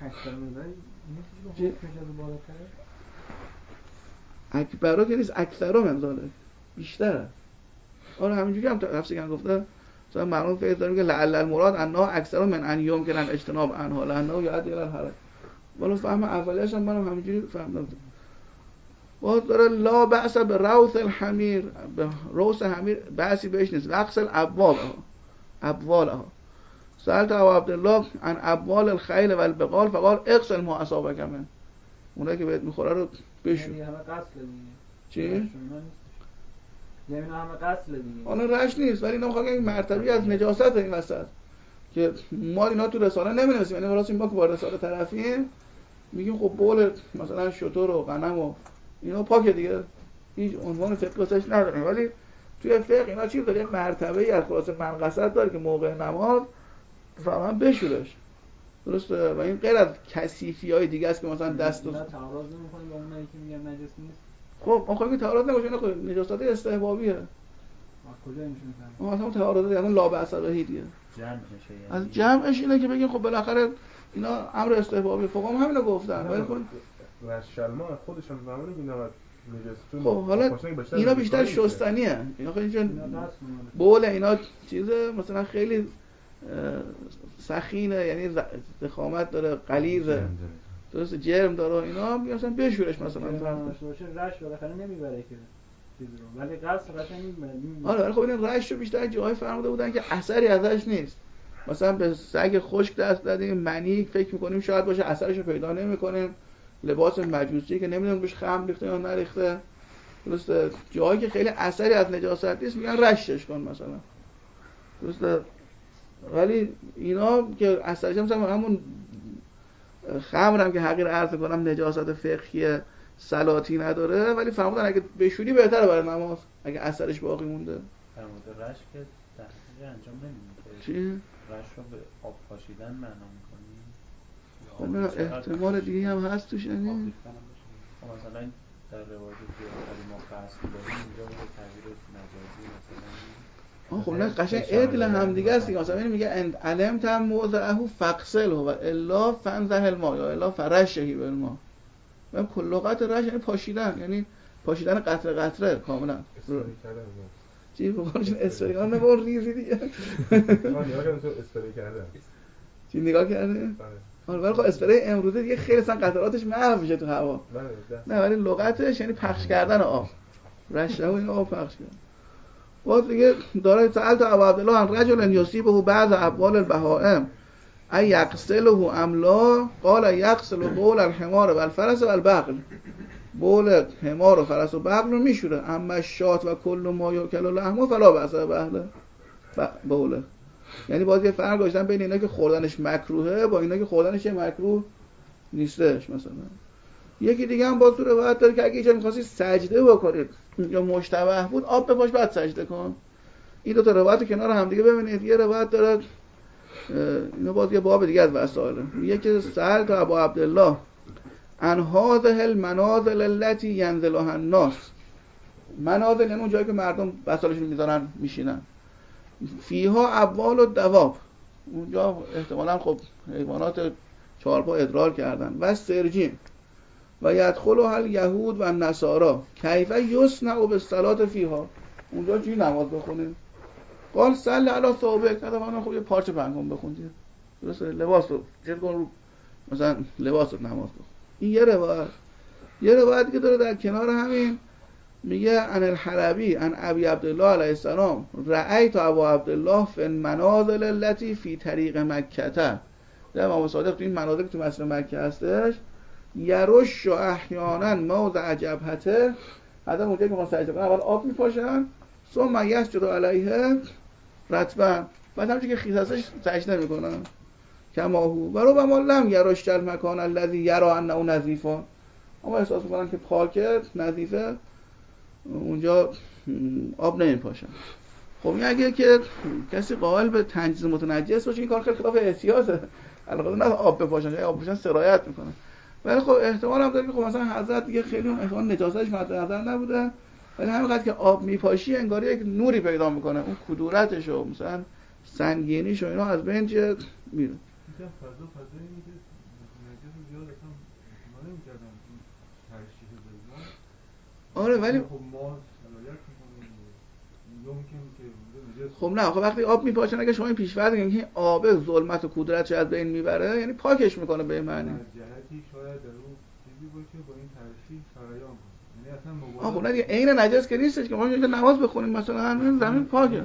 اکبرا که نیست اکثرا من ذالک بیشتره. آره همینجوری هم تفسیر گفته مثلا معلوم فیض داره که لعل المراد انها اکثر من ان یوم که ان اجتناب عنها لانه یؤدی الی الحرج. ولی فهم اولیش هم منم همینجوری فهمیدم. باز داره لا بأس به روث الحمیر به روث حمیر بحثی بهش نیست. وغسل ابوالها سألت ابو عبدالله عن ابوال الخیل و البقال فقال اغسل ما اصابک من اونایی که بهت میخوره رو بشور. یعنی همه قتل دیگه. چی؟ یعنی همه قتل دیگه. آن رش نیست ولی اینا میخوام این مرتبه از نجاست این وسط که ما اینا تو رساله نمی‌نویسیم یعنی واسه ما که با رساله طرفیم میگیم خب بول مثلا شتر و غنم و اینا پاکه دیگه هیچ عنوان فقهی واسش نداریم ولی توی فقه اینا چیز داره، مرتبه‌ای از خلاص منقصت داره که موقع نماز فقط بشورش. درسته؟ و این غیر از کثیفی‌های دیگه است که مثلا دست و تعارض نمی‌کنه با اونایی که میگن نجس نیست. خب ما خواهیم تعارض نباشه، اینا خب نجاست استحبابیه. کجا این میشه ما اصلا تعارض اصلا لا بأس به دیگه. از جمعش اینه که بگیم خب بالاخره اینا امر استحبابی، فقها هم همینو گفتن. ولی خب رشلما خودشون فهمیدن که اینا نجس. خب حالا اینا بیشتر شستنیه. اینا خیلی چون بول اینا چیزه مثلا خیلی سخینه، یعنی ضخامت داره، غلیظه، درست جرم داره، اینا مثلا بشورش مثلا رش بالاخره نمیبره که چیزی رو، ولی قشنگ میبره. آره ولی خب این رش رو بیشتر جاهای فرموده بودن که اثری ازش نیست. مثلا به سگ خشک دست دادیم، منی فکر میکنیم شاید باشه، اثرش رو پیدا نمیکنیم. لباس مجوسی که نمیدونیم بهش خمر ریخته یا نریخته، درسته؟ جایی که خیلی اثری از نجاست نیست میگن رشش کن مثلا، درسته؟ ولی اینا که اثرش مثلا همون خمر هم که حقیر عرض کنم نجاست فقهی صلاتی نداره، ولی فرمودن اگه بشوری بهتره برای نماز اگه اثرش باقی مونده. در مورد رش که تحقیق انجام نمیدیم. چی؟ رش رو به آب پاشیدن معنا میکنیم. احتمال دیگه هم هست توش، یعنی مثلا در روایت که ما قصد داریم اینجا یه تعبیر مجازی مثلا خب نه قشنگ عدل هم دیگه است دیگه. مثلا میگه ان علم تم موضعه فقسله و الا فنزه الماء یا الا فرشهی بالماء. من کل لغت رش یعنی پاشیدن، یعنی پاشیدن قطره قطره کاملا. چی بگوشین اسپری کردن نه اون ریزی دیگه. نگاه کردم تو اسپری کردم. چی نگاه کردی؟ آره ولی خب اسپری امروزه دیگه خیلی اصلا قطراتش محو میشه تو هوا. نه ولی لغتش یعنی پخش کردن آب. رش و این آب پخش کردن. باز دیگه داره سألت ابو عبدالله عن رجل یصیبه بعض ابوال البهائم ای یغسله ام لا قال یغسل بول الحمار والفرس والبغل. بول حمار و فرس و بغل رو میشوره، اما الشات و کل ما یاکل لحمه فلا بأس به بوله. یعنی باز یه فرق گذاشتن بین اینا که خوردنش مکروهه با اینا که خوردنش مکروه نیستش. مثلا یکی دیگه هم باز تو روایت داره که اگه اینجا می‌خواستی سجده بکنید یا مشتبه بود آب بپاش بعد سجده کن. این دو تا روایت کنار هم دیگه ببینید. یه روایت داره اینو باز یه باب دیگه از وسائله میگه که سأل تا ابو عبدالله عن هذه المنازل التي ينزلها الناس. منازل یعنی اون جایی که مردم وسایلشون میذارن میشینن. فیها ابوال و دواب، اونجا احتمالاً خب حیوانات چهارپا ادرار کردن. و سرجین و یدخلها الیهود و النصارا کیف یصنع بالصلاه فیها. اونجا چی نماز بخونیم؟ قال صلی علی ثوبک. مثلا خب یه پارچه پنهون بخونید، درسته؟ لباس رو چه کن مثلا لباس رو نماز بخون. این یه روایت که داره در کنار همین میگه عن الحلبی عن ابی عبدالله علیه السلام رأیت ابو عبدالله فی المنازل التي فی طریق مکه. در امام صادق تو این منازل که تو مسجد مکه هستش یرش و احیانا موضع جبهته، حتی اونجا که ما سجده کنن اول آب میپاشن ثم یسجد علیه رطبا، بعد همونجوری که خیس هستش سجده میکنن کما هو و ربما لم یرش المکان الذی یرى انه نظیفا. اما احساس میکنن که پاکه نظیفه اونجا آب نمیپاشن. خب این اگه که کسی قائل به تنجیز متنجس باشه این کار خیلی خلاف احتیاطه. علاوه نه آب بپاشن یا آب بپاشن سرایت میکنن. ولی خب احتمال هم داره که خب مثلا حضرت دیگه خیلی اون نجاستش مد نظر نبوده، ولی همینقدر که آب میپاشی انگار یک نوری پیدا میکنه، اون کدورتش و مثلا سنگینیش و اینا از بین میره. فضا اینه که متنجس زیاد اصلا احتمال نمی‌کردم ترشیح بزن. آره ولی خب ما صلاحیت میکنیم یمکن که نجس. خب نه خب وقتی آب میپاشن اگه شما این پیش‌فرض کنید که آب ظلمت و کدورتش از بین میبره یعنی پاکش میکنه به معنی جهتی شاید در اون چیزی باشه با این ترشیح فرایان کنه. یعنی اصلا مبالغه. خب نه دیگه عین نجس که نیستش که ما اینجا نماز بخونیم مثلا زمین پاکه.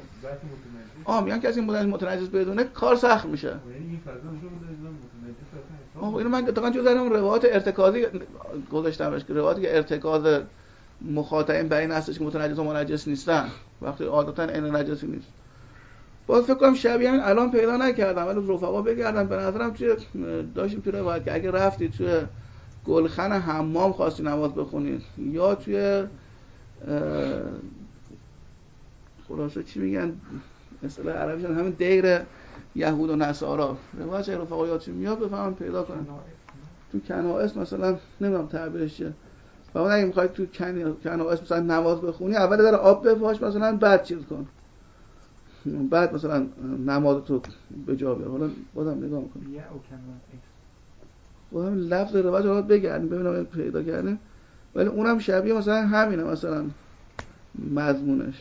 میگن کسی متنجس بدونه کار سخت میشه. یعنی این فضا نشون میده متنجس اصلا. اینو من اتفاقا جز اون روایات ارتکازی گذاشتمش که روایاتی که ارتکاز مخاطبین بین هستش که متنجس و منجس نیستن، وقتی عادتا عین نجسی نیست. باز فکر کنم شبیه همین الان پیدا نکردم ولی رفقا بگردن به نظرم توی داشتیم توی روایت که اگه رفتی توی گلخن حمام خواستی نماز بخونید یا توی خلاصه چی میگن اصطلاح عربیشون همین دیر یهود و نصارا روایت رفقایاتی میاد بفهمن پیدا کنن تو کنائس مثلا نمیدونم تعبیرش چیه و اون اگه میخوای تو کنائس مثلا نماز بخونی اول در آب بپاش مثلا بعد چیز کن بعد مثلا نماز تو به جا بیار. حالا بازم نگاه میکنم و همین لفظ روایت رو بگردیم ببینم پیدا کردیم ولی اونم شبیه مثلا همینه مثلا مضمونش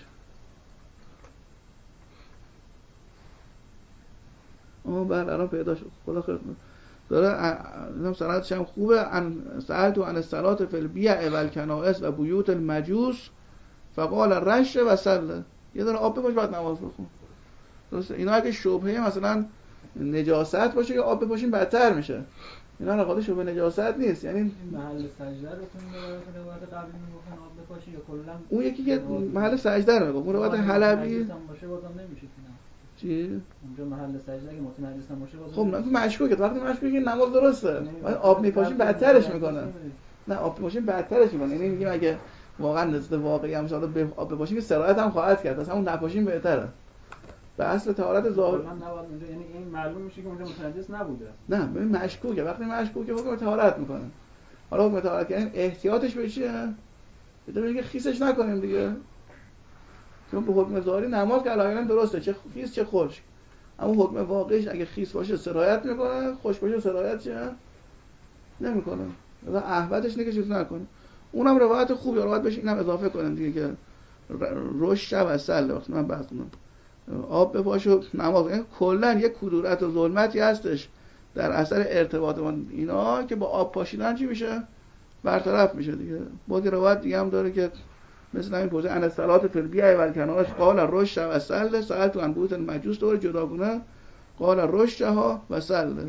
بله الان پیدا شد خدا خیر کنه داره سندش هم خوبه سألت عن الصلاة فی البیع والکنائس و بیوت المجوس فقال رش و صلی یه دونه آب بپاش بعد نماز بخون درسته اینا اگه شبهه مثلا نجاست باشه یا آب بپاشین بدتر میشه اینا رو خودش شبهه نجاست نیست یعنی محل سجده رو تو روایت قبلی میگفتن آب بپاشی یا کلا اون یکی که محل سجده رو میگفت اون روایت حلبی باشه بازم نمیشه چی اونجا محل سجده اگه متنجس نباشه خب من مشکوکه وقتی مشکوکه نماز درسته ولی آب میپاشین بدترش میکنه نه آب میپاشین بدترش میکنه یعنی میگیم اگه واقعا نزد واقعی هم شده به آب بپاشین که سرایت هم خواهد کرد اصلا اون نپاشین بهتره به اصل طهارت ظاهر من نباید اونجا یعنی این معلوم میشه که اونجا متنجس نبوده نه ببین مشکوکه وقتی مشکوکه حکم طهارت میکنه حالا حکم طهارت کردن احتیاطش به چیه ببینید که خیسش نکنیم دیگه چون به حکم ظاهری نماز که علایقاً درسته چه خیس چه خشک اما حکم واقعیش اگه خیس باشه سرایت میکنه خشک باشه سرایت چه نمیکنه مثلا احوطش اینه که چیز نکنه اونم روایت خوبی روایت بشه اینم اضافه کنیم دیگه که رش و سله وقتی من بحث کنم آب بپاش و نماز این کلا یک کدورت و ظلمتی هستش در اثر ارتباط اینا که با آب پاشیدن چی میشه برطرف میشه دیگه بعضی روایت دیگه هم داره که مثل همین پوزه ان الصلاة فی البیع والکنائس قال رش و سله سألت عن بیوت المجوس دور جداگونه قال رشها و سله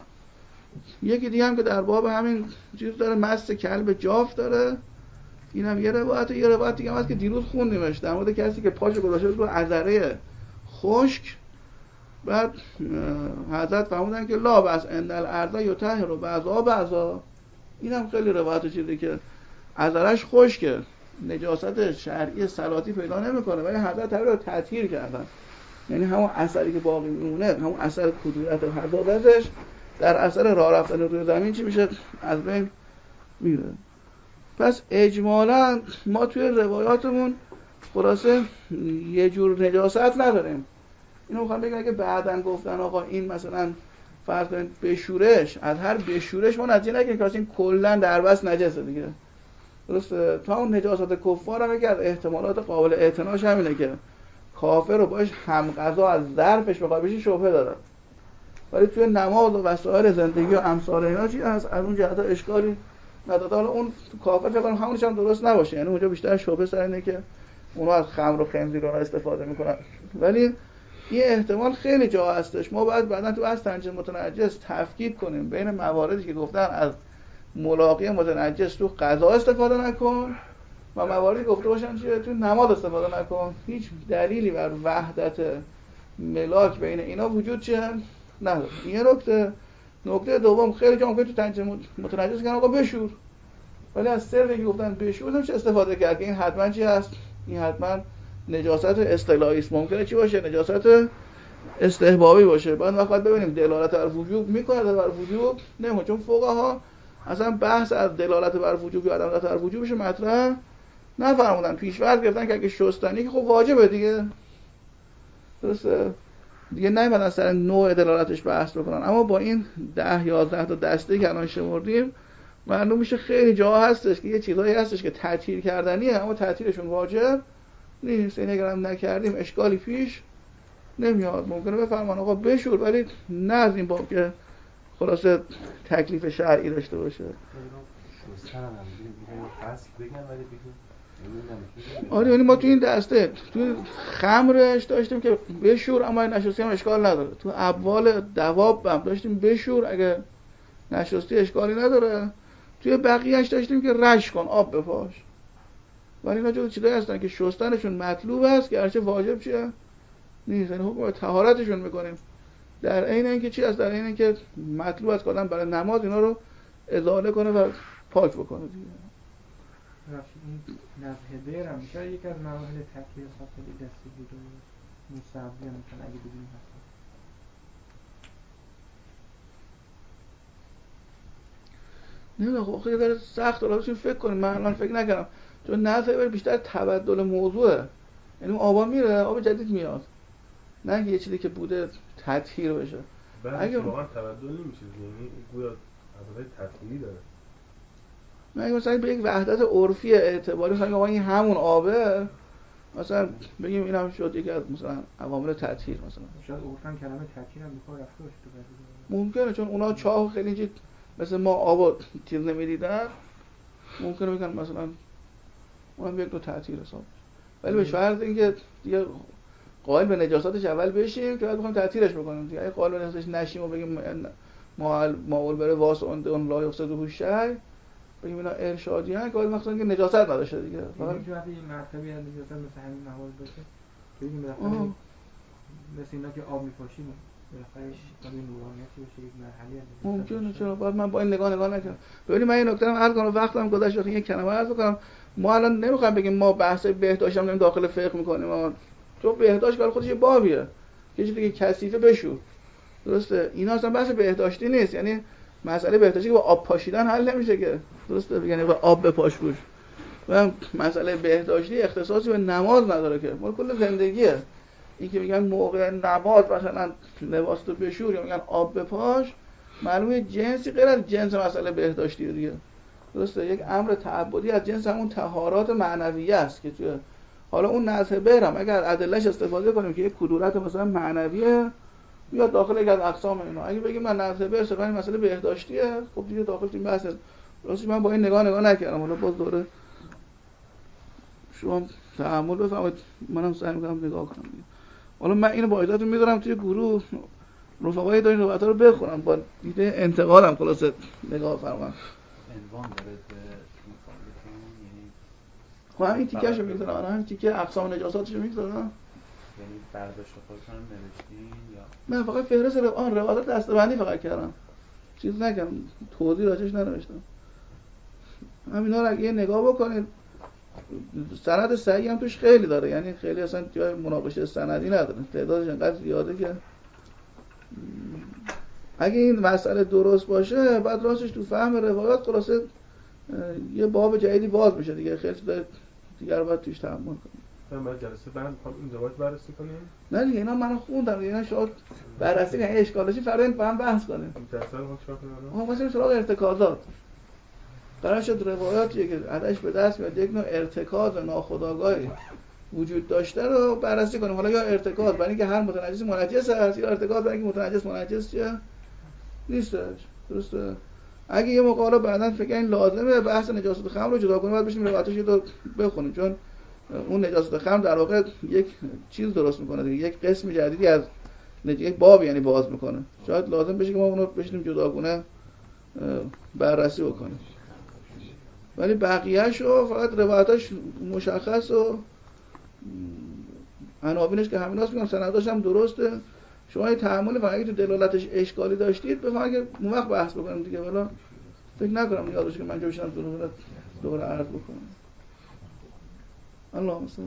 یکی دیگه هم که در باب همین چیز داره مست کلب جاف داره اینم یه روایت دیگه هم هست که دیروز خوندیمش در مورد کسی که پاشو گذاشته رو عذره خشک بعد حضرت فرمودن که لا بس ان الارض یطهر بعضا اینم خیلی روایت چیزی که عذرش خشکه نجاست شرعی صلاتی پیدا نمیکنه ولی حضرت رو تطهیر کردن یعنی همون اثری که باقی میمونه همون اثر کدورت و حضرتش در اثر راه رفتن روی زمین چی میشه از بین میره پس اجمالا ما توی روایاتمون خلاصه یه جور نجاست نداریم اینو میخوام بگم که بعدن گفتن آقا این مثلا فرض کنید بشورش از هر بشورش ما نتیجه نگیریم که این کلا در بس نجسه دیگه درسته تا اون نجاست کفار هم از احتمالات قابل اعتناش همینه که کافر رو باش هم غذا از ظرفش بخواد بشه شبهه داره ولی توی نماز و وسایل زندگی و امثال اینا چی از اون جهت اشکالی نداره حالا اون کافر فکر کنم همونش هم درست نباشه یعنی اونجا بیشتر شبهه سر اینه که اونها از خمر و خنزیر استفاده میکنن ولی این احتمال خیلی جا هستش ما باید بعداً تو از تنجس متنجس تفکیک کنیم بین مواردی که گفتن از ملاقی متنجس تو غذا استفاده نکن و مواردی گفته باشن چیه تو نماز استفاده نکن هیچ دلیلی بر وحدت ملاک بین اینا وجود چه نداره این نکته دوم خیلی جا ممکنه تو تنجس متنجس کردن آقا بشور ولی از صرفی که گفتن بشور نمیشه استفاده کرد که این حتما چی هست این حتما نجاست اصطلاحی است ممکنه چی باشه نجاست استحبابی باشه بعد وقت ببینیم دلالت بر وجوب میکنه بر وجوب نمیشه چون فقها اصلا بحث از دلالت بر وجوب یا عدم دلالت بر وجوبش مطرح نفرمودن پیش‌فرض گرفتن که اگه شستنی که خب واجبه دیگه درسته دیگه نمیدن سر نوع دلالتش بحث بکنن اما با این 10-11 تا دسته که الان شمردیم معلوم میشه خیلی جا هستش که یه چیزایی هستش که تطهیر کردنیه اما تطهیرشون واجب نیست این اگر هم نکردیم اشکالی پیش نمیاد ممکنه بفرمان آقا بشور ولی نه از این باب که خلاصه تکلیف شرعی داشته باشه آره یعنی ما تو این دسته تو خمرش داشتیم که بشور اما نشستی هم اشکال نداره تو ابوال دواب هم داشتیم بشور اگه نشستی اشکالی نداره توی بقیهش داشتیم که رش کن آب بپاش ولی اینا جزو چیزایی هستن که شستنشون مطلوب است که هرچه واجب چیه نیست یعنی حکم طهارتشون میکنیم در عین اینکه چی است در عین اینکه مطلوب است که آدم برای نماز اینا رو ازاله کنه و پاک بکنه دیگه این نزه بیر هم میشه یک از مراحل تطهیر خاطری دستی بوده مستحبی هم میتونه اگه بدونی هست. نمیدونم خب خیلی داره سخت راستش فکر کنیم. من الان فکر نکردم چون نزه بیر بیشتر تبدل موضوعه، یعنی آبا میره آب جدید میاد، نه یه چیزی که بوده تطهیر بشه. اگه واقعا تبدل نمیشه یعنی گویا عدالت تطهیری داره. نه اگه مثلا به یک وحدت عرفی اعتباری مثلا آقا این همون آبه، مثلا بگیم این هم شد یکی از مثلا عوامل تطهیر. مثلا شاید عرفاً کلمه تطهیر هم بکار رفته باشه تو بعضی ممکنه، چون اونا چاه خیلی اینجوری مثل ما آبو چیز نمیدیدن، ممکنه بگن مثلا اونم یک نوع تطهیر حساب. ولی به شرط اینکه دیگه قائل به نجاستش اول بشیم که بعد بخوایم تطهیرش بکنیم. دیگه اگه قائل به نجاستش نشیم و بگیم ما اول بره واسه اون لا یفسد هوشای، بگیم اینا ارشادیان که مخصوصا که نجاست نداشته دیگه. فقط وقتی این مرتبه از نجاست مثل همین موارد باشه ببینیم بالاخره مثل اینا که آب میپاشیم بالاخره این نورانیتی بشه یک مرحله ممکنه. چرا باید من با این نگاه نکنم. ببینید من این نکته رو عرض کنم، وقتم گذشت، وقتی یک کلمه عرض کنم. ما الان نمیخوایم بگیم ما بحث بهداشت هم داخل فقه میکنیم، چون بهداشت کار خودش یه بابیه، یه چیزی که کثیفه بشور. درسته؟ اینا اصلا بحث بهداشتی نیست، یعنی مسئله بهداشتی که با آب پاشیدن حل نمیشه که. درسته؟ یعنی با آب بپاش روش. و مسئله بهداشتی اختصاصی به نماز نداره که، مال کل زندگیه. این که میگن موقع نماز مثلا لباس تو بشور یا میگن آب بپاش، معلومه جنسی غیر از جنس مسئله بهداشتی دیگه. درسته؟ یک امر تعبدی از جنس همون طهارات معنویه است که توی حالا اون نزه برم اگر ادلهش استفاده کنیم که یک کدورت مثلا معنویه میاد داخل یک از اقسام اینا. اگه بگیم من نزه بر صرفا مسئله بهداشتیه، خب دیگه داخل این بحث راستش من با این نگاه نکردم. حالا باز دوره شما تأمل بفرمایید، منم سعی می‌کنم نگاه کنم. حالا من اینو با اجازهتون میذارم توی گروه رفقای دارین روایت‌ها رو بخونم با دیده انتقادم خلاصه نگاه فرمان. عنوان داره به مطالعاتون، یعنی خب همین تیکه‌شو می‌ذارم، همین تیکه اقسام نجاساتشو می‌ذارم. یعنی برداشت خودتون هم نوشتین یا من فقط فهرست روایات دسته‌بندی فقط کردم، چیز نکردم، توضیح راجعش ننوشتم. همینا رو اگه یه نگاه بکنید، سند صحیح هم توش خیلی داره، یعنی خیلی اصلا جای مناقشه سندی نداره، تعدادش انقدر زیاده که اگه این مسئله درست باشه بعد راستش تو فهم روایات خلاصه یه باب جدیدی باز میشه دیگه. خیلی چیزا دیگه باید توش تأمل کنیم. من جلسه بعد می‌خوام این روایت بررسی کنیم. نه دیگه اینا من خوندم، اینا شما بررسی کنید، اشکالشی فردا با هم بحث کنیم. جلسه رو چیکار کنیم؟ ما مثلا سراغ ارتکازات قرار شد روایاتی که ازش به دست میاد یک نوع ارتکاز ناخودآگاهی وجود داشته رو بررسی کنیم. حالا یا ارتکاز برای اینکه هر متنجس منجس هست، یا ارتکاز برای اینکه متنجس منجس چیه نیستش. درسته؟ اگه یه موقع حالا بعداً فکر این لازمه بحث نجاست خمر رو جدا کنیم، بعد بشیم روایتش رو بخونیم، چون اون نجاست خمر در واقع یک چیز درست میکنه دیگه، یک قسم جدیدی از یک باب یعنی باز میکنه. شاید لازم بشه که ما اون رو بشینیم جداگونه بررسی بکنیم. ولی بقیه‌شو فقط روایتاش مشخص و عناوینش که همیناست، میگم سنداش هم درسته. شما یه تأمل فقط اگه تو دلالتش اشکالی داشتید بفهمید که اون وقت بحث بکنیم دیگه. والا فکر نکنم یادش که من جوشم دوره عرض بکنم. اللهم صل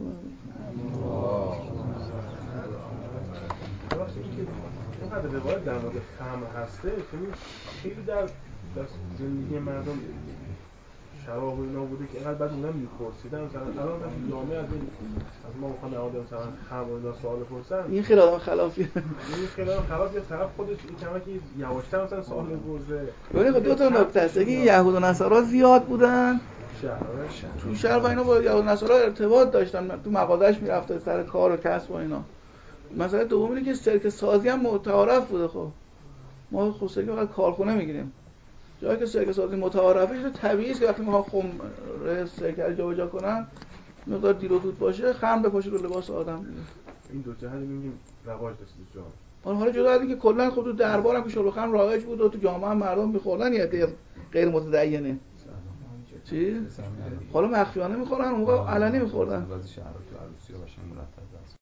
اینقدر روایت در مورد خمر هسته که خیلی در زندگی مردم شراب و اینا بوده که اینقدر بعد اونا میپرسیدن. مثلا الان مثلا جامعه از ما میخوان در مورد مثلا خمر و اینا سوال بپرسن، این خیلی آدم خلافیه. این خیلی آدم خلاف، یا طرف خودش کما که یواشتر مثلا سوال بپرسه. ببین خب دو تا نکته است. یکی یهود و نصارا زیاد بودن تو شهر و اینا با یهود و نصارا ارتباط داشتن، تو مغازه‌اش میرفته سر کار و کسب و اینا. مسئله دوم اینه که سرکه سازی هم متعارف بوده. خب ما خب سرکه فقط کارخونه میگیریم، جایی که سرکه سازی متعارفه شده طبیعیه است که وقتی میخوان خمر سرکه رو جابجا کنن مقدار دیر و زود باشه خمر بپاشه رو لباس آدم. این دو جهت میگیم رواج داشته جامعه. حالا جدا از اینکه کلا خب تو دربار هم که شرب خمر رایج بود و تو جامعه هم مردم میخوردن، یه عده غیر متدینه چی؟ حالا مخفیانه میخورن، اون موقع علنی میخوردن.